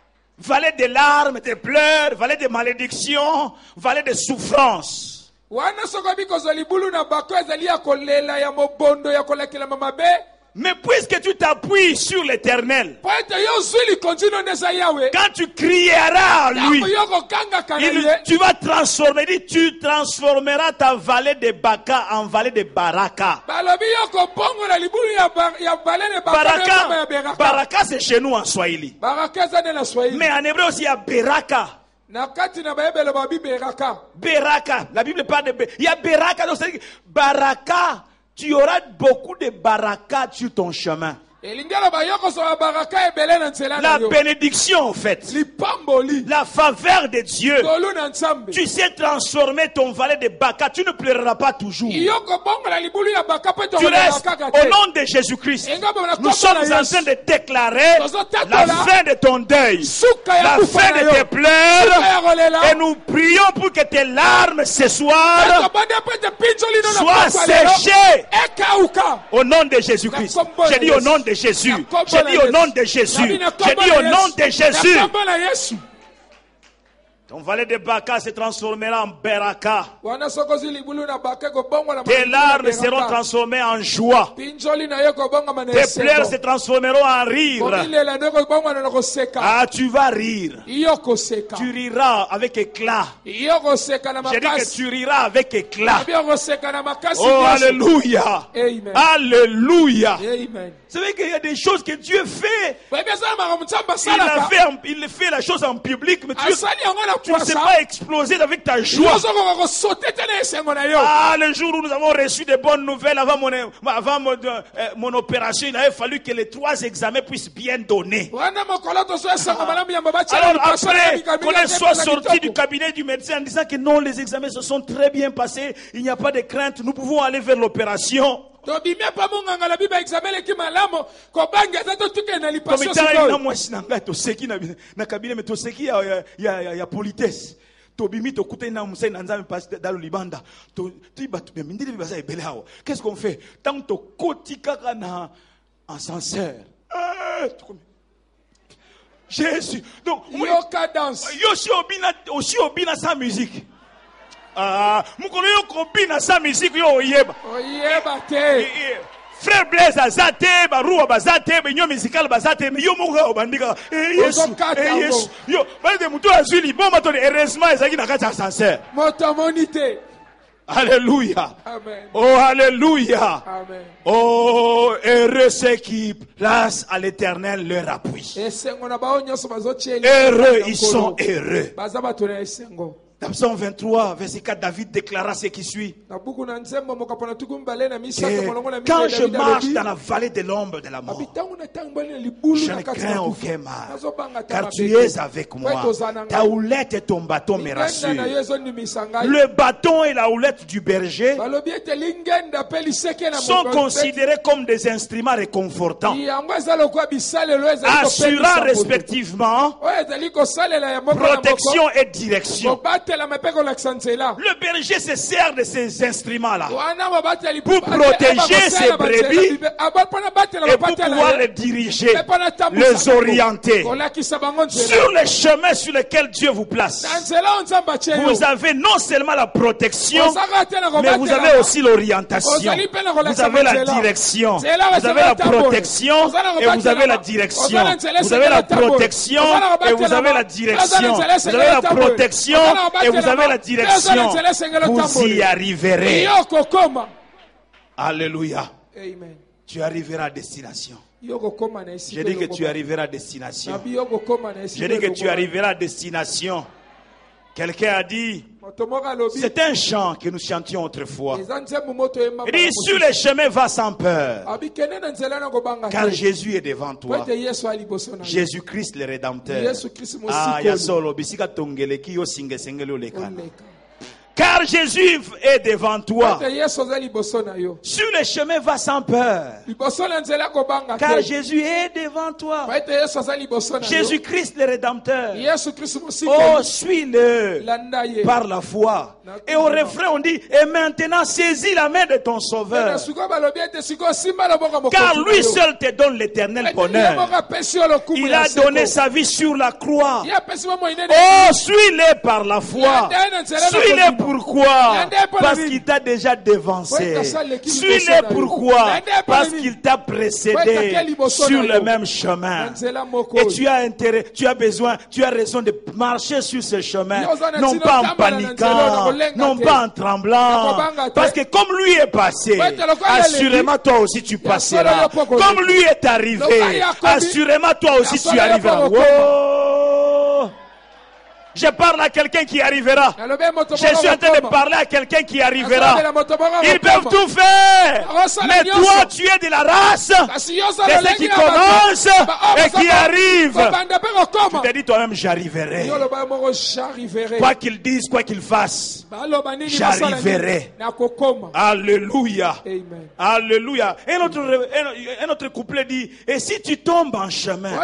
S1: vallée de larmes, de pleurs, vallée de malédictions, vallée de souffrances.
S2: wana soko bikozwa libulu na bako ezali ya kolela ya mobondo ya kolakela mabe.
S1: Mais puisque tu t'appuies sur l'Éternel,
S2: po ete yo zwi likonzi neza yawe
S1: quand tu crieras à lui,
S2: yango yo kokangaka na
S1: il-
S2: ye
S1: tu vas transformer, il dit, tu transformeras ta vallée de Baka en vallée de Baraka.
S2: balobi yo kobongola libulu ya ba- ya balele bakama ya
S1: Baraka,
S2: beraka
S1: Baraka c'est chez nous en Swahili.
S2: baraka eza nde na swahili
S1: Mais en hébreu aussi il y a Beraka.
S2: na kati na bayebele babi beraka
S1: Beraka. La Bible parle de Be- il y a Beraka. Donc c'est-à-dire que Baraka, tu auras beaucoup de Baraka sur ton chemin.
S2: elingi aloba yo kozwa baraka ebele na nzela na
S1: La
S2: yo
S1: bénédiction en fait.
S2: lipamboli
S1: La faveur de Dieu.
S2: tolu na nzambe
S1: Tu sais transformer ton valet de Baka. Tu ne pleureras pas toujours.
S2: yo kobongola libulu ya baka mpe
S1: Tu
S2: tokolela
S1: restes
S2: kaka
S1: au
S2: te
S1: nom de Jésus-Christ. Nous sommes en
S2: Yesu.
S1: train de déclarer
S2: Tozo
S1: la
S2: tatola.
S1: fin de ton deuil,
S2: suka ya
S1: la
S2: kufa
S1: fin
S2: na
S1: de
S2: yo
S1: tes
S2: suka
S1: pleurs.
S2: ya kolela
S1: Et nous prions pour que tes larmes ce soir
S2: tobande mpe te pinzoli no na
S1: soient
S2: pokwa lelo
S1: séchées
S2: ekauka
S1: au nom de Jésus-Christ. J'ai dit au nom de Jésus. J'ai dit au nom de Jésus. J'ai dit au nom de Jésus.
S2: na yesu
S1: Ton valet de Baka se transformera en Beraka.
S2: wana soko ozwi libulu na baka ekobongola
S1: Tes larmes seront transformées en joie.
S2: pinzoli na yo ekobongama na
S1: Tes pleurs se
S2: esengo
S1: transformeront en rire.
S2: komilela nde ekobongwana na koseka
S1: Ah, tu vas rire.
S2: yo koseka
S1: Tu riras avec éclat.
S2: yo koseka na
S1: J'ai dit que
S2: makasi
S1: tu riras avec éclat.
S2: yo koseka na makasi
S1: Oh,
S2: nyonso.
S1: alléluia.
S2: Amen.
S1: Alléluia.
S2: Amen.
S1: Vous savez qu'il y a des choses que Dieu fait.
S2: Bayebi ezala makambo nzambe
S1: Il, a
S2: asalaka
S1: fait en- il fait la chose en public, mais tu,
S2: asali yango na
S1: tu ne sais
S2: kwasa
S1: pas exploser avec ta joie.
S2: yo ozokoka kosote te na esengo na yo
S1: Ah, le jour où nous avons reçu de bonnes nouvelles avant mon, avant mon, euh, mon opération, il avait fallu que les trois examens puissent bien donner.
S2: wana mokolo tozo esengo malamu yamba
S1: Alors après qu'on ait soit sorti du cabinet du médecin en disant que non, les examens se sont très bien passés, il n'y a pas de crainte, nous pouvons aller vers l'opération.
S2: tobimi pa monganga na biba examen eleki malamu kobanga eza totuke na lipasio
S1: Komitala na
S2: sikoyo
S1: mwasi na ngai toseki na na cabinet mais toseki ya ya ya, ya, ya politesse. Tobimi tokutani na musai na nzambe pas dalo libanda. To ti batu be mindili basa ebele hawo. Qu'est-ce qu'on fait? Tant to koti kaka na ascenseur. Ah, to- Jésus. Donc moi-
S2: yoka danse
S1: yo si obina aussi obina sans musique. Ah, mukolo yo kobina sans musique yo oyeba.
S2: oyeba
S1: Eh,
S2: te
S1: eh, Frère Blaise azate, baruwa bazate, benyo musical bazate, mais yo muga obandika. Eh Yesu,
S2: Ozokata
S1: eh Yesu.
S2: ngo.
S1: Yo, bale de mutu azwi liboma to heureusement ezaki na kati ya ascenseur.
S2: moto moni te
S1: Alléluia.
S2: amen
S1: Oh alléluia.
S2: amen
S1: Oh heureux ceux qui placent à l'Éternel leur appui.
S2: esengo na bao nyonso bazotieli
S1: Heureux, ils sont heureux.
S2: baza bato na esengo
S1: Dans Psaume vingt-trois, verset quatre, David déclara ce qui suit.
S2: na buku na nzembo mokapona tuku mbale na misato
S1: Que
S2: molongo na
S1: quand je
S2: David
S1: marche
S2: alobi,
S1: dans la vallée de l'ombre de la mort,
S2: abi ntango na tamboli na libulu
S1: je
S2: na
S1: ne
S2: kati
S1: crains
S2: na
S1: aucun
S2: kufa
S1: mal,
S2: nazobanga ta
S1: car tu
S2: mabe
S1: es avec moi.
S2: Po toza na
S1: Ta
S2: ngai.
S1: houlette et ton bâton me
S2: Lingenda na yo
S1: rassurent.
S2: ezondimisa ngai
S1: Le bâton et la houlette du berger
S2: balobi ete lingenda mpe liseke na
S1: sont
S2: mokonzi.
S1: considérés comme des instruments réconfortants,
S2: yango eza lokola bisalelo ezali
S1: assurant
S2: kopemisa moto.
S1: respectivement
S2: oyo ezali kosalela ya moko na moko
S1: protection et direction.
S2: kobatelama mpe kolakisa nzela
S1: Le berger se sert de ces instruments-là
S2: wana babateli
S1: Pour protéger ses brebis et pour pouvoir les diriger, les orienter
S2: kolakisa bango nzela
S1: sur les chemins sur lesquels Dieu vous place.
S2: na nzela oyo nzambe atie yo
S1: Vous avez non seulement la protection,
S2: ozaka te na
S1: mais vous avez
S2: kobatela
S1: aussi l'orientation.
S2: Ozali pe na
S1: Vous
S2: kolakisa
S1: avez la
S2: nzela.
S1: direction.
S2: Nzela
S1: Vous avez la
S2: basala tambola.
S1: protection
S2: Ozala
S1: et vous avez la
S2: kobatela.
S1: direction.
S2: Ozala nzela
S1: Vous avez la
S2: esengela tambola.
S1: protection
S2: Ozala
S1: et vous
S2: kobatela
S1: avez la
S2: ba-
S1: direction.
S2: Ozala nzela
S1: Vous avez
S2: esengela
S1: la
S2: tambola.
S1: protection
S2: Ozala
S1: et
S2: kobatela
S1: vous avez
S2: ba-
S1: la direction.
S2: Ozala nzela esengela
S1: Vous
S2: tambola.
S1: y arriverez.
S2: yo kokoma
S1: Alléluia.
S2: amen
S1: Tu arriveras à destination.
S2: yo kokoma na esika
S1: Je dis que
S2: eloko
S1: tu
S2: ba-
S1: arriveras à destination.
S2: nabi yo kokoma na esika
S1: Je dis que
S2: eloko
S1: tu
S2: ba-
S1: arriveras à destination. Quelqu'un a dit,
S2: moto moko alobi
S1: c'est un chant que nous chantions autrefois.
S2: eza nzembo moto oyemba
S1: Il dit, sur les chemins, va sans peur,
S2: abi kende na nzela na kobanga
S1: car
S2: te
S1: Jésus est devant
S2: po
S1: toi.
S2: ete yesu ali liboso na yo
S1: Jésus-Christ le Rédempteur.
S2: Yesu Kristo
S1: Ah,
S2: mosikoli.
S1: ya solo, bisika tongeleki yo singesengeli olekana.
S2: oleka
S1: Car Jésus est devant toi.
S2: ete yesu aza liboso na yo.
S1: Sur le chemin, va sans peur.
S2: Liboso na nzela kobanga
S1: Car
S2: te.
S1: Jésus est devant toi.
S2: ete yesu aza liboso na yo.
S1: Jésus-Christ le Rédempteur.
S2: yesu kristu
S1: Oh,
S2: mosikeli
S1: suis-le
S2: landa ye.
S1: par la foi. Et au refrain, on dit, et maintenant, saisis la main de ton Sauveur.
S2: Na sikoyo balobi ete sikoyo simba loboko mokonzi
S1: Car
S2: na
S1: lui
S2: yo.
S1: seul te donne l'éternel
S2: Ete ye
S1: bonheur.
S2: moko apesi yo lokumu
S1: Il
S2: ya
S1: a
S2: seko.
S1: donné sa vie sur la croix.
S2: Ye apesi mo moyinene.
S1: Oh, suis-le par la foi. Suis-le pourquoi? Parce qu'il t'a déjà devancé. Suis-le pourquoi? Parce qu'il t'a précédé sur le même chemin. Et tu as intérêt, tu as besoin, tu as raison de marcher sur ce chemin. Non pas en paniquant, non pas en tremblant. Parce que comme lui est passé, assurément toi aussi tu passeras. Comme lui est arrivé, assurément toi aussi tu arriveras. Wow. Je parle à quelqu'un qui arrivera. Je suis en train de parler à quelqu'un qui arrivera. Ils peuvent tout faire. Mais toi, tu es de la race de ceux qui commencent et qui arrivent. Tu te dis toi-même, j'arriverai. Quoi qu'ils disent, quoi qu'ils fassent, j'arriverai. Alléluia. Alléluia. Un autre, un autre couplet dit, et si tu tombes en chemin,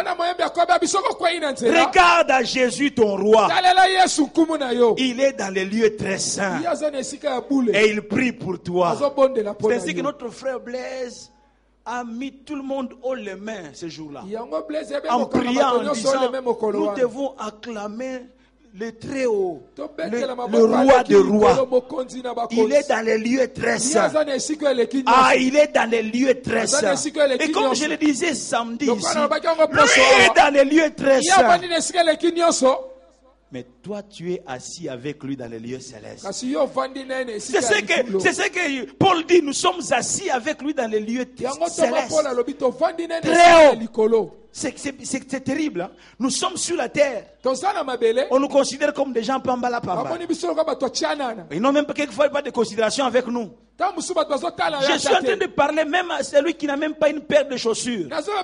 S1: regarde à Jésus ton roi. Il est dans les lieux très saints et il prie pour toi. C'est ainsi que notre frère Blaise a mis tout le monde haut les mains ce jour-là. En priant, en disant, nous devons acclamer le très haut, le, le roi des rois. Il est dans les lieux très saints. Ah, il est dans les lieux très saints. Et comme je le disais samedi ici, lui est dans les lieux très saints. Mais toi, tu es assis avec lui dans les lieux célestes. C'est ce que, c'est ce que Paul dit. Nous sommes assis avec lui dans les lieux célestes. Très haut. C'est, c'est, c'est, c'est terrible. Hein? Nous sommes sur la terre. On nous considère comme des gens pambala pamba. Ils n'ont même pas quelquefois pas de considération avec nous. Je suis en train de parler même à celui qui n'a même pas une paire de chaussures.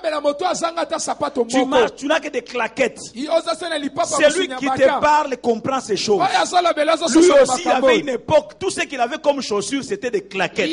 S1: Tu marches, tu n'as que des claquettes. Celui qui te parle comprend ces choses. Lui aussi il avait une époque, tout ce qu'il avait comme chaussures c'était des claquettes.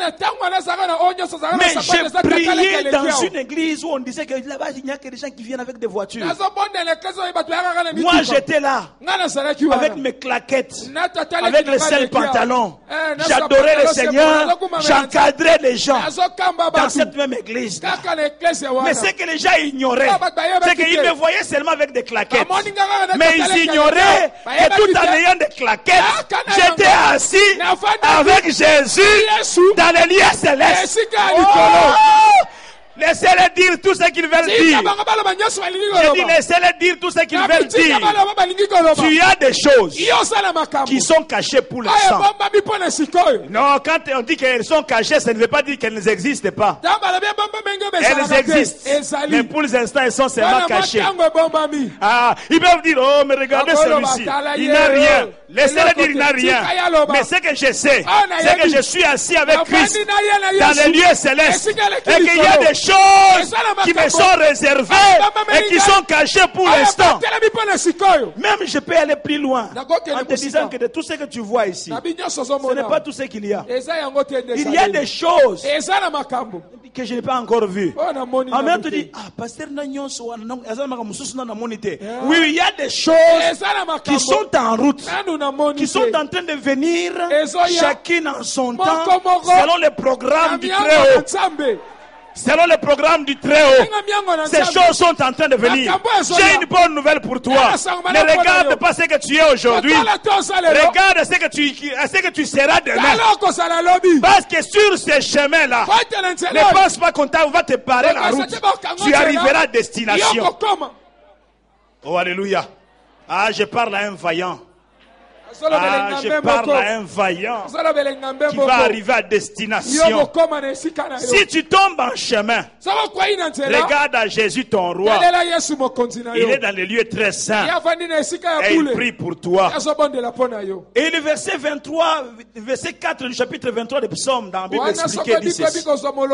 S1: Mais j'ai prié dans une église où on disait que là-bas il n'y a que des gens qui viennent avec des voitures. Moi j'étais là avec mes claquettes, avec les seuls pantalons. J'adorais le Seigneur. J'encadrais les gens dans cette même église. Mais ce que les gens ignoraient, c'est qu'ils me voyaient seulement avec des claquettes. Mais ils ignoraient que tout en ayant des claquettes, j'étais assis avec Jésus dans les lieux célestes. Oh! Laissez-les dire tout ce qu'ils veulent dire. J'ai dit laissez-les dire tout ce qu'ils veulent dire. Tu as des choses qui sont cachées pour l'instant. Non, quand on dit qu'elles sont cachées, ça ne veut pas dire qu'elles n'existent pas. Elles existent. Mais pour l'instant, elles sont seulement cachées. Ah, ils peuvent dire, oh, mais regardez celui-ci. Il n'a rien. Laissez-les dire, il n'a rien. Mais ce que je sais, c'est que je suis assis avec Christ dans les lieux célestes. Et qu'il y a des choses qui me sont réservées et qui sont cachées pour l'instant. Même je peux aller plus loin en te disant que de tout ce que tu vois ici, ce n'est pas tout ce qu'il y a. Il y a des choses que je n'ai pas encore vues. En même temps, tu dis, ah, pasteur, oui, il y a des choses qui sont en route, qui sont en train de venir, chacune en son temps, selon le programme du Très Haut. Selon le programme du Très-Haut, ces choses sont en train de venir. J'ai une bonne nouvelle pour toi. Ne regarde pas ce que tu es aujourd'hui. Regarde ce que tu, ce que tu seras demain. Parce que sur ces chemins-là, ne pense pas qu'on va te parer la route. Tu arriveras à destination. Oh, alléluia. Ah, je parle à un vaillant. Ah, je parle à un vaillant qui va arriver à destination. Si tu tombes en chemin, regarde à Jésus ton roi. Il est dans les lieux très saints et il prie pour toi. Et le verset vingt-trois, verset quatre du chapitre vingt-trois des psaumes dans la Bible expliquée dit ceci.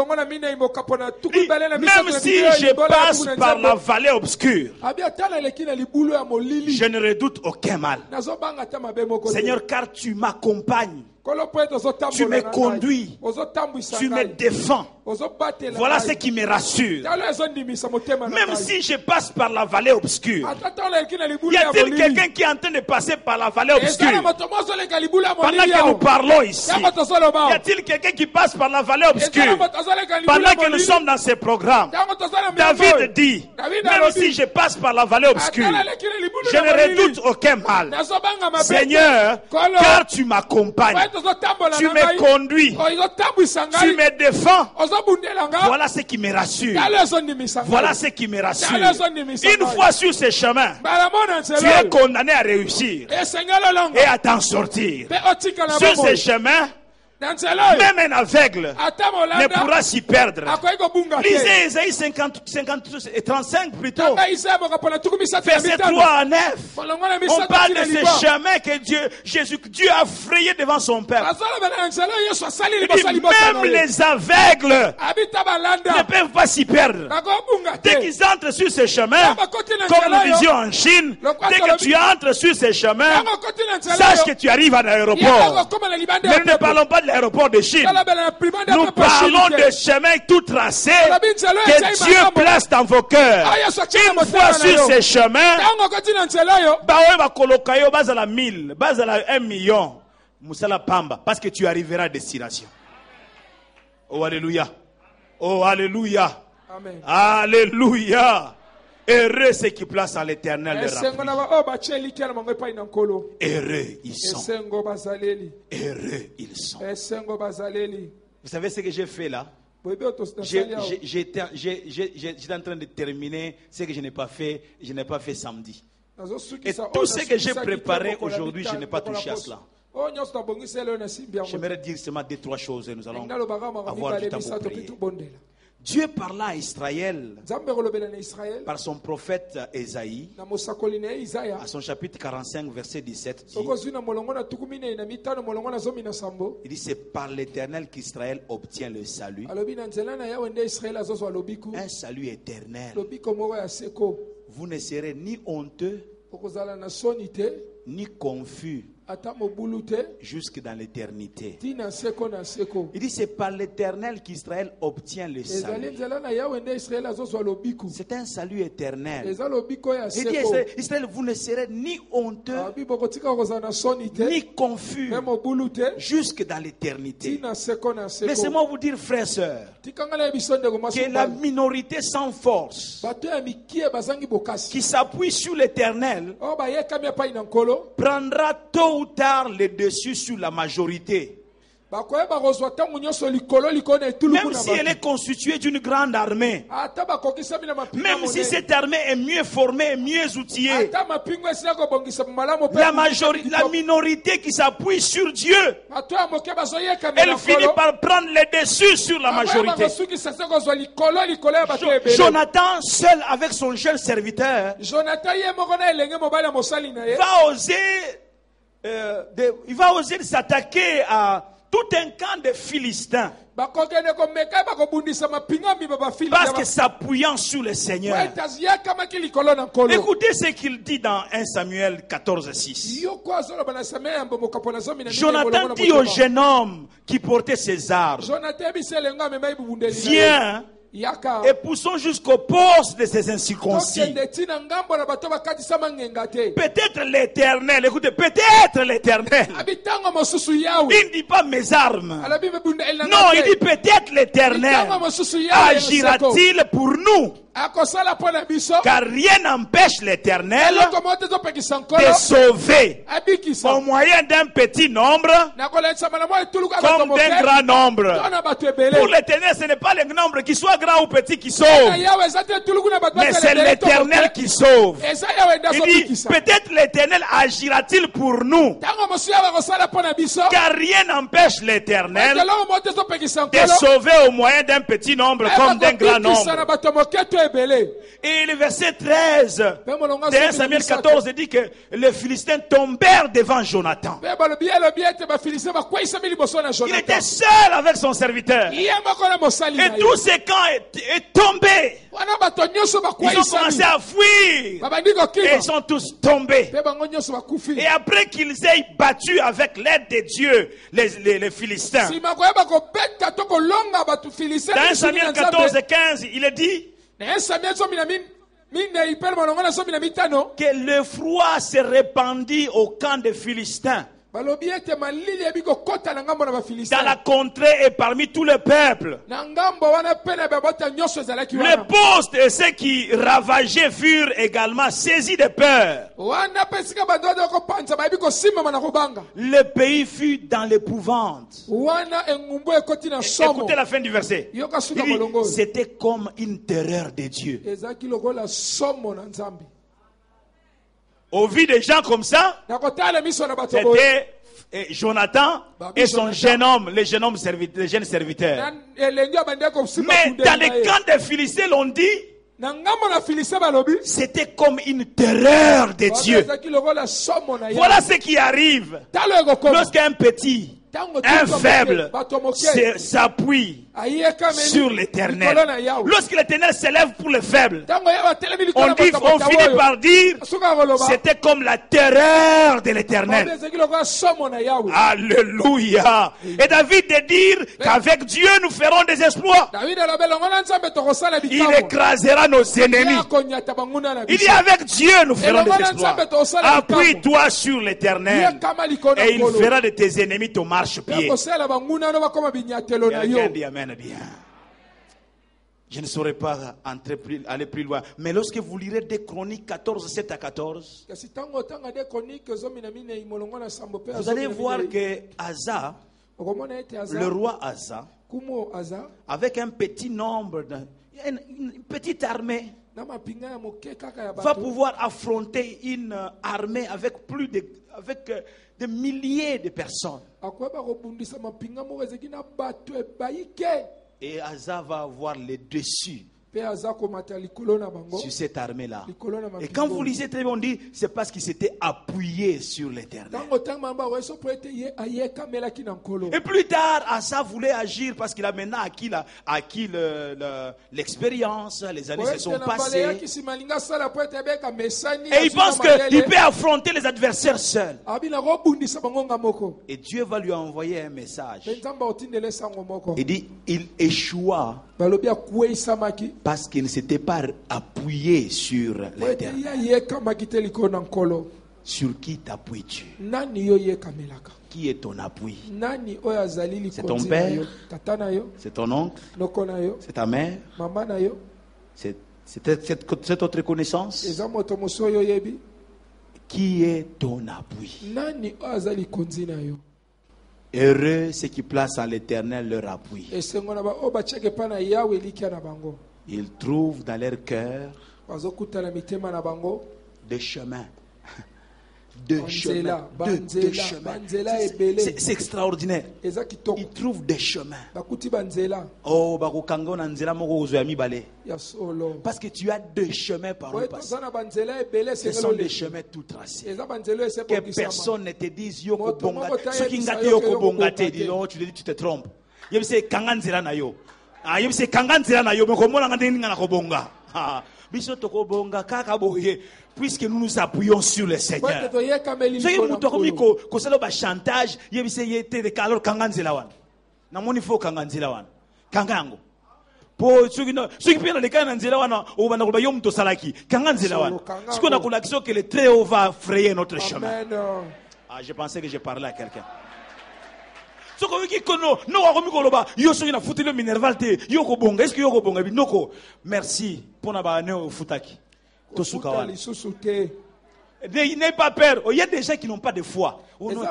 S1: Même si je passe par la vallée obscure, je ne redoute aucun mal.
S2: moko te.
S1: Seigneur, car tu m'accompagnes,
S2: Kolo po ete ozotambola
S1: tu me
S2: na ngai.
S1: conduis,
S2: Ozotambwisa
S1: tu me
S2: ngai.
S1: défends.
S2: Ozobatela
S1: Voilà
S2: ngai.
S1: ce qui me rassure.
S2: Talo ezondimisa motema na
S1: Même
S2: ngai.
S1: si je passe par la vallée obscure,
S2: Ata talo eleki na
S1: y
S2: libula ya
S1: a-t-il
S2: molili.
S1: quelqu'un qui est en train de passer par la vallée
S2: Eza na
S1: obscure
S2: moto mo ozoleka libula ya
S1: pendant
S2: molili
S1: que nous
S2: awo.
S1: parlons ici?
S2: Yango tozoloba
S1: Y
S2: awo.
S1: a-t-il quelqu'un qui passe par la vallée
S2: Eza na
S1: obscure
S2: moto ozoleka libula
S1: pendant
S2: ya
S1: que nous
S2: molili.
S1: sommes dans ces programmes?
S2: Yango tozala miambo.
S1: David dit,
S2: David
S1: même
S2: alobi.
S1: si je passe par la vallée obscure,
S2: Ata eleki na libula
S1: je
S2: ya
S1: ne
S2: molili.
S1: redoute aucun mal.
S2: Nazobanga mabe.
S1: Seigneur,
S2: Kolo.
S1: car tu m'accompagnes,
S2: Po ete ozotambola
S1: tu
S2: na
S1: me
S2: ngai.
S1: conduis,
S2: Ozotambwisa
S1: tu
S2: ngai.
S1: me défends.
S2: Ozobundela ngai.
S1: Voilà ce qui me rassure.
S2: Talo ezondimisa ngai.
S1: Voilà ce qui me rassure.
S2: Une
S1: Une fois sur ce chemin,
S2: Balamona
S1: tu
S2: nzela.
S1: es condamné à réussir
S2: E sengelo longo.
S1: et à t'en sortir.
S2: Pe otika na
S1: Sur
S2: bomo.
S1: ce chemin,
S2: Na nzela yo.
S1: même un aveugle
S2: Ata
S1: ne
S2: molanda.
S1: pourra s'y perdre.
S2: Akoyi kobunga te.
S1: Lisez Ésaïe cinquante, cinquante et trente-cinq plutôt,
S2: Tanga Isaya mokapona tuku misato ya
S1: verset
S2: mitano.
S1: trois à neuf.
S2: Molongo na
S1: On
S2: misato
S1: parle de
S2: tina
S1: ce
S2: libo.
S1: chemin que Dieu, Jésus, Dieu a frayé devant son peuple.
S2: Bazoloba na nzela yo Yesu asali
S1: Il
S2: liboso
S1: dit,
S2: liboso na
S1: même
S2: yo.
S1: les aveugles
S2: Abita
S1: ne
S2: balanda.
S1: peuvent pas s'y perdre.
S2: Bakobunga
S1: Dès
S2: te.
S1: qu'ils entrent sur ce chemin,
S2: Tango koti na
S1: comme
S2: nzela
S1: nous
S2: yo.
S1: disions en Chine, dès que tu entres sur ce chemin,
S2: Tango koti na nzela
S1: sache
S2: yo.
S1: que tu arrives à
S2: Yango
S1: l'aéroport.
S2: koma na libanda
S1: Mais
S2: ya
S1: nous ne
S2: pepe.
S1: parlons pas de l'aéroport de Chine.
S2: Tala bela na primanda ya
S1: Nous
S2: pepe
S1: parlons
S2: shilite.
S1: de chemin tout tracé
S2: Que
S1: que Dieu place dans vos cœurs. Une fois sur ces chemins,
S2: Tango koti na nzela yo.
S1: baoye bakoloka yo bazala mille, bazala un million, musala pamba, parce que tu arriveras à destination. Oh alléluia. Oh alléluia.
S2: Amen.
S1: Alléluia. Heureux ceux qui placent en l'éternel leur
S2: Esengo na
S1: appui.
S2: ba o bacheli kia na mango epai na nkolo.
S1: Heureux ils sont.
S2: Esengo bazaleli.
S1: Heureux ils sont.
S2: Esengo bazaleli.
S1: Vous savez ce que j'ai fait là?
S2: Boyebe otos na
S1: J'ai-
S2: sali awo.
S1: j'ai- J'étais j'ai- j'ai- j'ai- j'étais en train de terminer ce que je n'ai pas fait, je n'ai pas fait samedi.
S2: Nazosukisa
S1: Et
S2: oyo
S1: tout ce que j'ai
S2: nasukisaki
S1: préparé
S2: te lokola
S1: aujourd'hui, je
S2: mitano,
S1: n'ai pas
S2: lokola
S1: touché à
S2: poso.
S1: cela.
S2: Oyo nyonso nabongisi ele oyo nasimbi yango.
S1: J'aimerais dire seulement deux, trois choses et nous allons
S2: Nalobaka makambo
S1: avoir du
S2: mibale
S1: temps pour
S2: misato
S1: prier.
S2: mpe tobondela.
S1: Dieu parla à Israël
S2: Nzambe kolobela na Israel
S1: par son prophète Ésaïe,
S2: na mosakoli na ye Isaya.
S1: à son chapitre quarante-cinq, verset dix-sept, dit,
S2: Soko ozwi na molongo na tuku minei na mitano molongo na zomi na sambo.
S1: il dit, c'est par l'Éternel qu'Israël obtient le salut,
S2: Alobi na nzela na yawe nde Israel azozwa lobiko.
S1: un salut éternel.
S2: Lobiko moko ya seko.
S1: Vous ne serez ni honteux,
S2: Okozala na soni te.
S1: ni confus
S2: Ata mobulu te.
S1: jusque dans l'éternité.
S2: Tina seko na seko.
S1: Il dit, c'est par l'Éternel qu'Israël obtient le
S2: Ezali
S1: salut.
S2: nzela na yawe nde Israel azozwa lobiko.
S1: C'est un salut éternel.
S2: Eza lobiko ya
S1: Il dit,
S2: seko.
S1: Israël, Israël, vous ne serez ni honteux,
S2: Abi bokotika kozala na soni te.
S1: ni confus
S2: Me mobulu te.
S1: jusque dans l'éternité.
S2: Tina seko na seko.
S1: Laissez-moi vous dire, frères et sœurs,
S2: Tikanga na biso ndeko
S1: que la
S2: maso.
S1: minorité sans force
S2: Bato ya mikie bazangi bokasi.
S1: qui s'appuie sur l'éternel
S2: Oh bayekami epai na nkolo.
S1: prendra tôt ou tard le dessus sur la majorité.
S2: Bakoyeba kozwa ntango nyonso likolo likolo na etuluku
S1: Même
S2: na
S1: si elle
S2: bato.
S1: est constituée d'une grande armée,
S2: Ata bakokisami na mapinga
S1: même si
S2: monene.
S1: cette armée est mieux formée et mieux outillée,
S2: Ata mapingo esila kobongisa malamu mpe
S1: la,
S2: kobongisa
S1: majorité, la
S2: kitoko.
S1: minorité qui s'appuie sur Dieu,
S2: Bato ya moke bazoyekami na
S1: elle finit
S2: nkolo.
S1: par prendre le dessus sur la
S2: Bakoyeba
S1: majorité.
S2: kosukisa se kozwa likolo likolo ya bato
S1: Jo-
S2: ebele.
S1: Jonathan, seul avec son jeune serviteur,
S2: Jonathan ye moko na elenge mobali ya mosali na ye.
S1: va oser, euh, de- il va oser s'attaquer à tout un camp de Philistins,
S2: Bakokende komeka bakobundisa mapinga miba bafili.
S1: parce que s'appuyant sur le Seigneur.
S2: yakamaki likolo na nkolo.
S1: Écoutez ce qu'il dit dans un Samuel quatorze, six.
S2: Yoko azoloba na Samuel yambo mokapo na zomi na minei
S1: Jonathan
S2: molongo na
S1: dit au
S2: motema.
S1: jeune homme qui portait ses armes,
S2: Jonathan yebisi elengo amema ebubundeli na ye.
S1: viens
S2: Yaka.
S1: et poussons jusqu'au poste de ces incirconcis.
S2: Tokende tina ngambo na bato bakatisama ngenga te.
S1: Peut-être l'éternel, écoutez, peut-être l'éternel.
S2: Abi tango mosusu yawe.
S1: Il ne dit pas mes armes.
S2: Alobi mebundeli na
S1: Non,
S2: nga
S1: il
S2: te.
S1: dit peut-être l'éternel
S2: Tango mosusu yawe
S1: agira-t-il pour nous,
S2: akosala mpo na biso.
S1: car rien n'empêche l'éternel
S2: Eloko moko te ezopekisa
S1: de
S2: nkolo.
S1: sauver
S2: Abikisa.
S1: au moyen d'un petit nombre
S2: Nakolekisama na mwa etuluku ya bato
S1: comme
S2: moke.
S1: d'un grand nombre.
S2: Tona bato ebele.
S1: Pour l'éternel, ce n'est pas le nombre qui soit grand ou petit qui
S2: Na
S1: sauve,
S2: yawe eza te etuluku na bato
S1: mais
S2: bakele
S1: c'est
S2: ebele to
S1: l'éternel
S2: moke.
S1: qui sauve.
S2: Eza yawe nde
S1: Il dit,
S2: azobikisa.
S1: peut-être l'éternel agira-t-il pour nous,
S2: Tango mosusu yawe akosala mpo na biso.
S1: car rien n'empêche l'éternel
S2: Eloko moko te ezopekisa
S1: de
S2: nkolo.
S1: sauver au moyen d'un petit nombre comme d'un grand
S2: Ebakobikisa na
S1: nombre.
S2: bato moke to ebele.
S1: Et le verset treize
S2: Pe molonga
S1: de un
S2: somi na
S1: Samuel
S2: misato.
S1: quatorze dit que les Philistins tombèrent devant Jonathan.
S2: Pe balobi elobi ete bafilistin bakweyisami liboso na
S1: Il
S2: Jonathan.
S1: était seul avec son serviteur.
S2: Ye moko na mosali na
S1: Et
S2: ye.
S1: tous ces camps est, est tombé.
S2: Wana bato nyonso
S1: Ils ont commencé
S2: bakweyisami.
S1: à fuir.
S2: Babandi
S1: Et
S2: kokima.
S1: ils sont tous tombés.
S2: Pe bango nyonso bakufi.
S1: Et après qu'ils aient battu avec l'aide de Dieu les, les, les Philistins.
S2: Sima koyeba kobeta to kolonga bato filistin.
S1: Dans un Samuel quatorze quinze, il est dit
S2: Na un Samuel somi na min mine ipele molonga na somi na mitano.
S1: que le froid se répandit au camp des Philistins,
S2: Balobi ete malili ebi kokota na ngambo na
S1: dans
S2: bafilistin.
S1: la contrée et parmi tout le peuple.
S2: Na ngambo wana pene babota nyonso ezalaki
S1: Les
S2: wana.
S1: postes et ceux qui ravageaient furent également saisis de peur.
S2: Wana pesika bandodo kopanza bayebi kosimama na kobanga.
S1: Le pays fut dans l'épouvante.
S2: Wana engumbu ekoti na somo.
S1: Écoutez la fin du verset.
S2: Yoka
S1: Il
S2: suka
S1: dit,
S2: molongo.
S1: c'était comme une terreur de Dieu.
S2: Ezaki lokola somo na nzambe.
S1: Au vu des gens comme ça,
S2: Na kotala miso na bato boye.
S1: c'était eh, Jonathan et son jeune homme, les jeunes hommes serviteurs, les jeunes serviteurs.
S2: Na elengi abandi kosimba
S1: Mais
S2: kunde
S1: dans
S2: na
S1: les
S2: ye.
S1: camps des Philistins, l'on dit,
S2: Na ngambo na filistin balobi.
S1: c'était comme une terreur de Dieu.
S2: Ezaki lokola somo na ye.
S1: Voilà ce qui arrive
S2: Talo ekokoma.
S1: lorsqu'un petit,
S2: Tango
S1: un
S2: tuko
S1: faible,
S2: moke, bato moke.
S1: se- s'appuie
S2: Ayeka meni.
S1: sur l'éternel.
S2: Likolo na Yahweh.
S1: Lorsque l'éternel s'élève pour le faible,
S2: Tango yaba telemi likolo
S1: on
S2: na
S1: dit,
S2: bato
S1: on
S2: moke
S1: finit
S2: oyo.
S1: par dire,
S2: Suka koloba.
S1: c'était comme la terreur de
S2: Balobi
S1: l'éternel.
S2: ezaki lokola somo na Yahweh.
S1: Alléluia. Et David de dire qu'avec Dieu nous ferons des exploits.
S2: David alobi longo na nzambe tokosala
S1: Il
S2: bikamwa.
S1: écrasera nos ennemis.
S2: Akonyata banguna na
S1: Il
S2: biso.
S1: dit avec Dieu nous ferons des
S2: Elongo na
S1: exploits.
S2: nzambe tosala bikamwa.
S1: Appuie-toi sur l'éternel
S2: Ye kama likolo na
S1: et il
S2: nkolo.
S1: fera de tes ennemis ton marchepied.
S2: Yakosala banguna no bakoma binyatelo na yo.
S1: Quelqu'un dit amen bien. Je ne saurais pas entrer plus- aller plus loin. Mais lorsque vous lirez des Chroniques quatorze, sept à quatorze,
S2: Kasi tango tanga de chronique zomi na mine imolongo na sambo pe.
S1: vous allez voir que Asa,
S2: Okomona ete aza.
S1: le roi Asa,
S2: Kumo aza.
S1: avec un petit nombre, de, une, une petite armée,
S2: Na mapinga ya moke kaka ya
S1: va
S2: bato.
S1: pouvoir affronter une euh, armée avec plus de, avec euh, des milliers de personnes.
S2: Akweba kobundisa mapinga moko ezeki na bato ebayi ke.
S1: Et Asa va avoir le dessus
S2: Pe aza komata likolo na bango.
S1: sur cette armée-là.
S2: Likolo na
S1: Et
S2: mapinga.
S1: quand vous lisez très bien, on dit, c'est parce qu'il s'était appuyé sur l'éternel.
S2: Tango tanga mamba weso po ete ye ayeka melaki na nkolo.
S1: Et plus tard, Asa voulait agir parce qu'il a maintenant acquis la- acquis le- le- l'expérience, les années se sont passées. Et il pense qu'il peut affronter les adversaires seul. Et Dieu va lui envoyer un message. Il dit, il échoua parce qu'il ne s'était pas appuyé sur l'éternel. Sur qui t'appuies-tu? Qui est ton appui? C'est ton père? C'est ton oncle? C'est ta mère? C'est c'est- cette, cette autre connaissance? Qui est ton appui? Heureux ceux qui placent en l'éternel leur appui. Ils trouvent dans leur cœur des chemins. Deux chemins. Deux, deux chemins. C'est- C'est c'est extraordinaire. Ils trouvent des chemins. Oh, bakokanga na nzela moko kozwa ya mibale. Parce que tu as deux chemins par où passer. Ce sont des chemins tout tracés. Que personne ne te dise yo kobonga. Ce qui ngate yo kobonga te dit non, tu le dis tu te trompes. Yebise se kanga nzela na yo. Ah yebise se kanga nzela na yo mais komona ngate ninga na kobonga. Ah biso to kobonga kaka boye puisque nous nous appuyons sur le Seigneur. Soki mutu akomi kosala ba chantage yebise yete de kalor kanga nzela wana. Na moni fo kanga nzela wana. Kanga yango. Po soki na soki pena le kana nzela wana obanda ko ba yo muto salaki kanga nzela wana. Siko na kolakisio que le très haut va frayer notre chemin. Ah, je pensais que je parlais à quelqu'un. Soko wiki kono no wa komi koloba yo soki na futile minerval te yo ko bonga est-ce que yo ko bonga bi noko merci pona ba ne o futaki to suka wana. N'ayez pas peur. Il y a des gens qui n'ont pas de foi. On a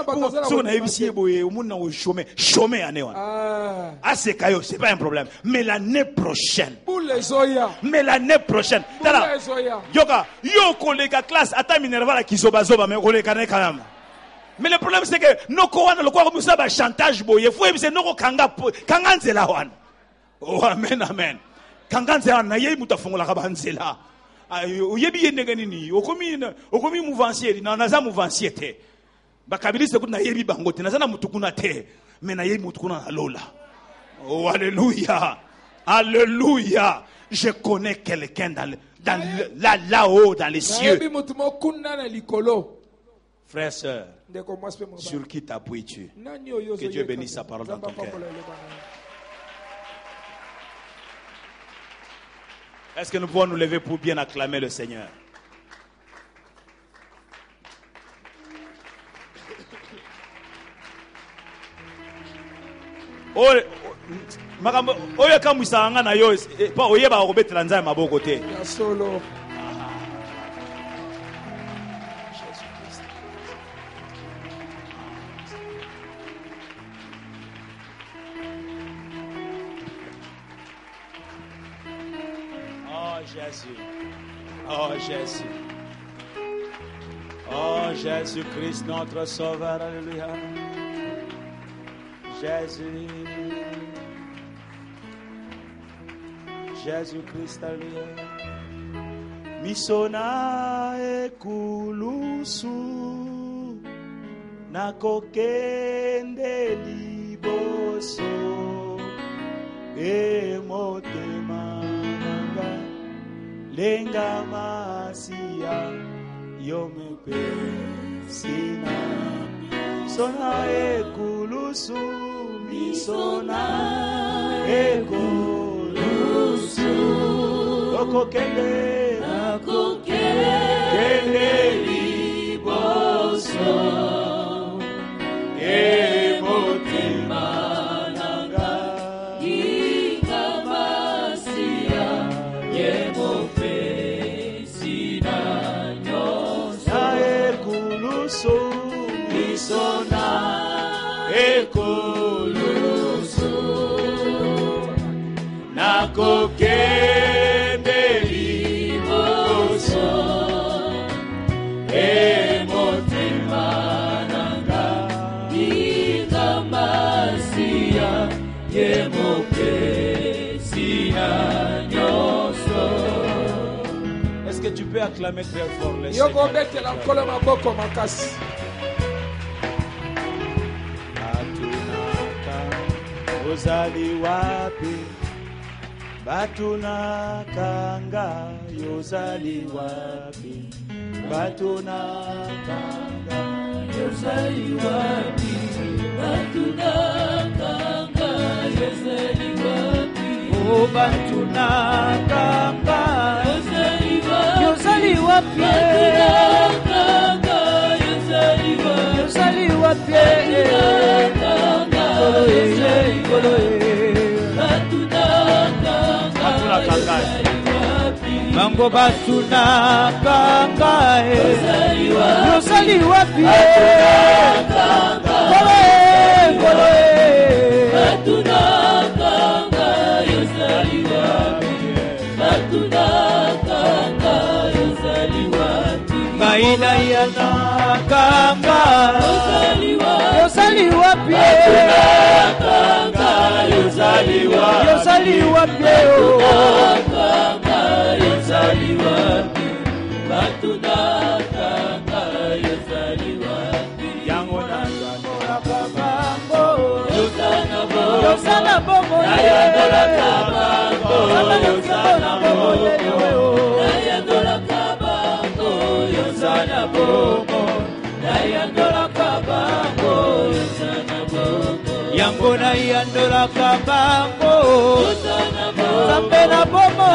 S1: chômé année. Ah, c'est caillou, c'est pas un problème. Mais l'année prochaine. Mais l'année prochaine. Yoga, yo collègue classe, ata minerva la kizobazoba, mais collègue quand même. Mais le problème c'est que nos kowana le quoi comme ça ba chantage boye. Faut c'est no kanga kanga nzela wana. Oh amen amen. kanganza na ye mutafongola kabanzela oyebi yendenge nini okomi okomi mouvancier na naza mouvancier te bakabiliste kuna yebi bango te naza na mutukuna te mais na yebi mutukuna na lola. Oh alléluia, alléluia. Je connais quelqu'un dans, le, dans le, là là-haut dans les cieux. Frère, sœur, sur qui t'appuies-tu? Que Dieu bénisse sa parole dans ton cœur. Est-ce que nous pouvons nous lever pour bien acclamer le Seigneur? Oh, makambo oyo kamwisanga na yo pa oyeba kobetela nzambe maboko te. Ya solo. Oh Jésus. Oh Jésus. Oh Jésus-Christ notre sauveur. Alléluia. Jésus. Jésus-Christ, alléluia. Misona ekulusu nakokende liboso e motema nanga lenga masia yomepe sina misona ekulusu misona ekulusu Koko kende, koko kende liboso, e motema nanga, ikamasia, ye mope sina nyoso, na ekuluso, misona ekuluso, na koke. Est-ce que tu peux acclamer très fort le Seigneur? Ozali wapi batuna kanga yozali wapi batuna kanga yozali wapi batuna kanga yozali wapi oh batuna kanga yozali wapi yozali wapi yozali wapi yozali wapi Mango batuna kanga yozali wapi kolo batuna kanga yozali wapi batuna kanga yozali wapi maina yana kanga yozali wapi yozali wapi kanga yozali wapi yozali wapi yozali wapi batuna kanga yozali wapi yango na kabango yozana bo yozana bo yango na kabango yozana bo yango na kabango yozana bo yango na kabango yozana bo yango na yango na kabango yozana bo zambe na bomo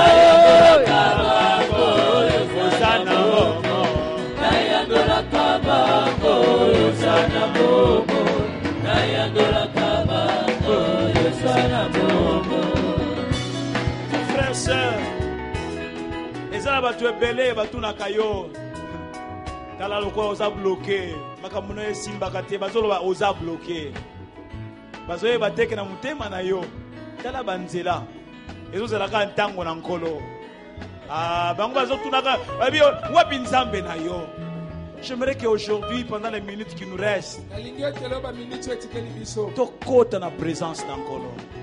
S1: frère sœur ezala batu ebele batunaka yo tala lokola oza bloqué makambo na esimbaka te bazoloba oza bloqué bazoyeba teke na motema na yo tala banzela ezozalaka ntango na nkolo ah bango bazotunaka babi wapi nzambe na yo. J'aimerais qu'aujourd'hui, pendant les minutes qui nous restent, tu côtes na présence d'Ankolo.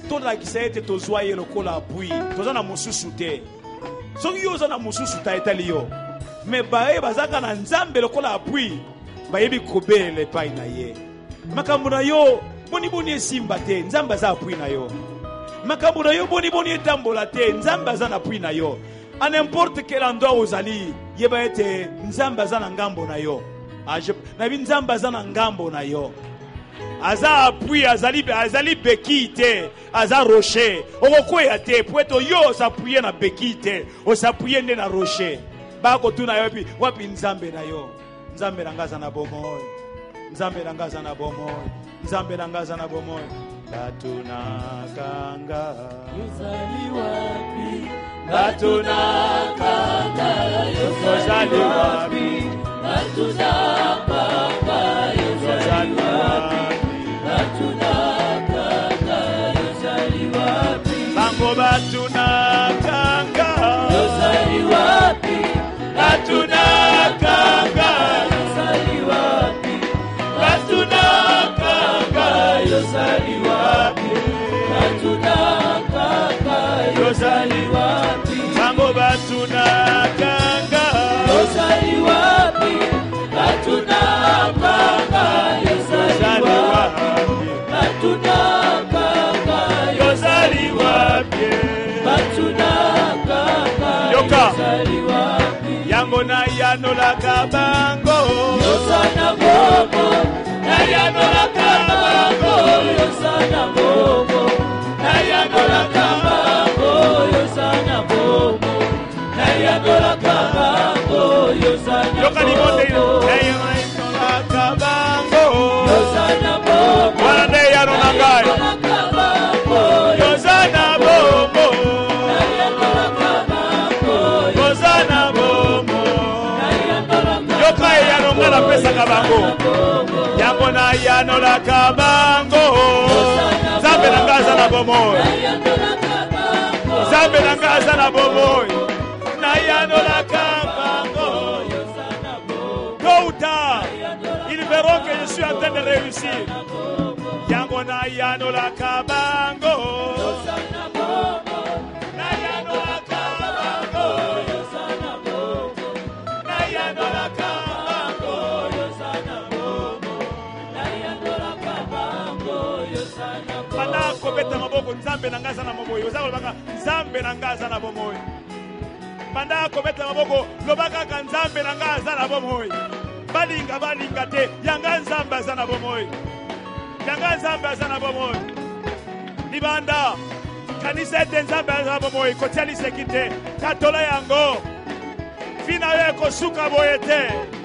S1: tolakisa ete tozwa ye lokola appui toza na mosusu te soki yo oza na mosusu ta etali yo me baye bazaka na nzambe lokola appui bayebi kobelela epai na ye makambo na yo boniboni esimba te nzambe aza appui na yo makambo na yo boniboni etambola te nzambe aza na appui na yo à n'importe quel endroit ozali yeba ete nzambe aza na ngambo na yo nabi nzambe aza na ngambo na yo aza appui azali azali beki te aza rocher okokwea te po ete yo osappuye na beki te osappuye nde na rocher bakotuna yo wapi wapi nzambe na yo nzambe na ngaza na bomoi nzambe na ngaza na bomoi nzambe na ngaza na bomoi batuna kanga yozali wapi batuna kanga yozali wapi batuna kanga yozali wapi batuna kanga yozali wapi bango batuna kanga yozali wapi batuna kanga yozali wapi batuna kanga yozali wapi batuna kanga yozali wapi bango batuna kanga yozali wapi batuna kanga yozali wapi batuna kanga yozali wapi batuna kanga yozali wapi yango na yano la kabango yozana bobo na yano la kabango yozana bobo na yano la kabango yozana bobo na yano la kabango yozana yoka ni mote na yano la kabango yozana bobo wana yano na ngai yozana bobo na yano la kabango yozana bobo na yano la yoka yano ngala pesa kabango yango na yano la kabango zambe na ngaza na bomoy zambe na ngaza na bomoy na yano la kabango tôt ou tard ils verront que je suis en train de réussir yango na yano la kabango na yano la kabango na yano la kabango banda kobeta maboko nzambe na ngaza na moboyi ozako lobaka nzambe na ngaza na bomoyi banda kobeta maboko lobaka ka nzambe na ngaza na bomoyi balinga balinga te yanga nzambe aza na bomoyi yanga nzambe aza na bomoyi libanda kanisa ete nzambe aza na bomoyi kotia liseki te katola yango fina yo ekosuka boye te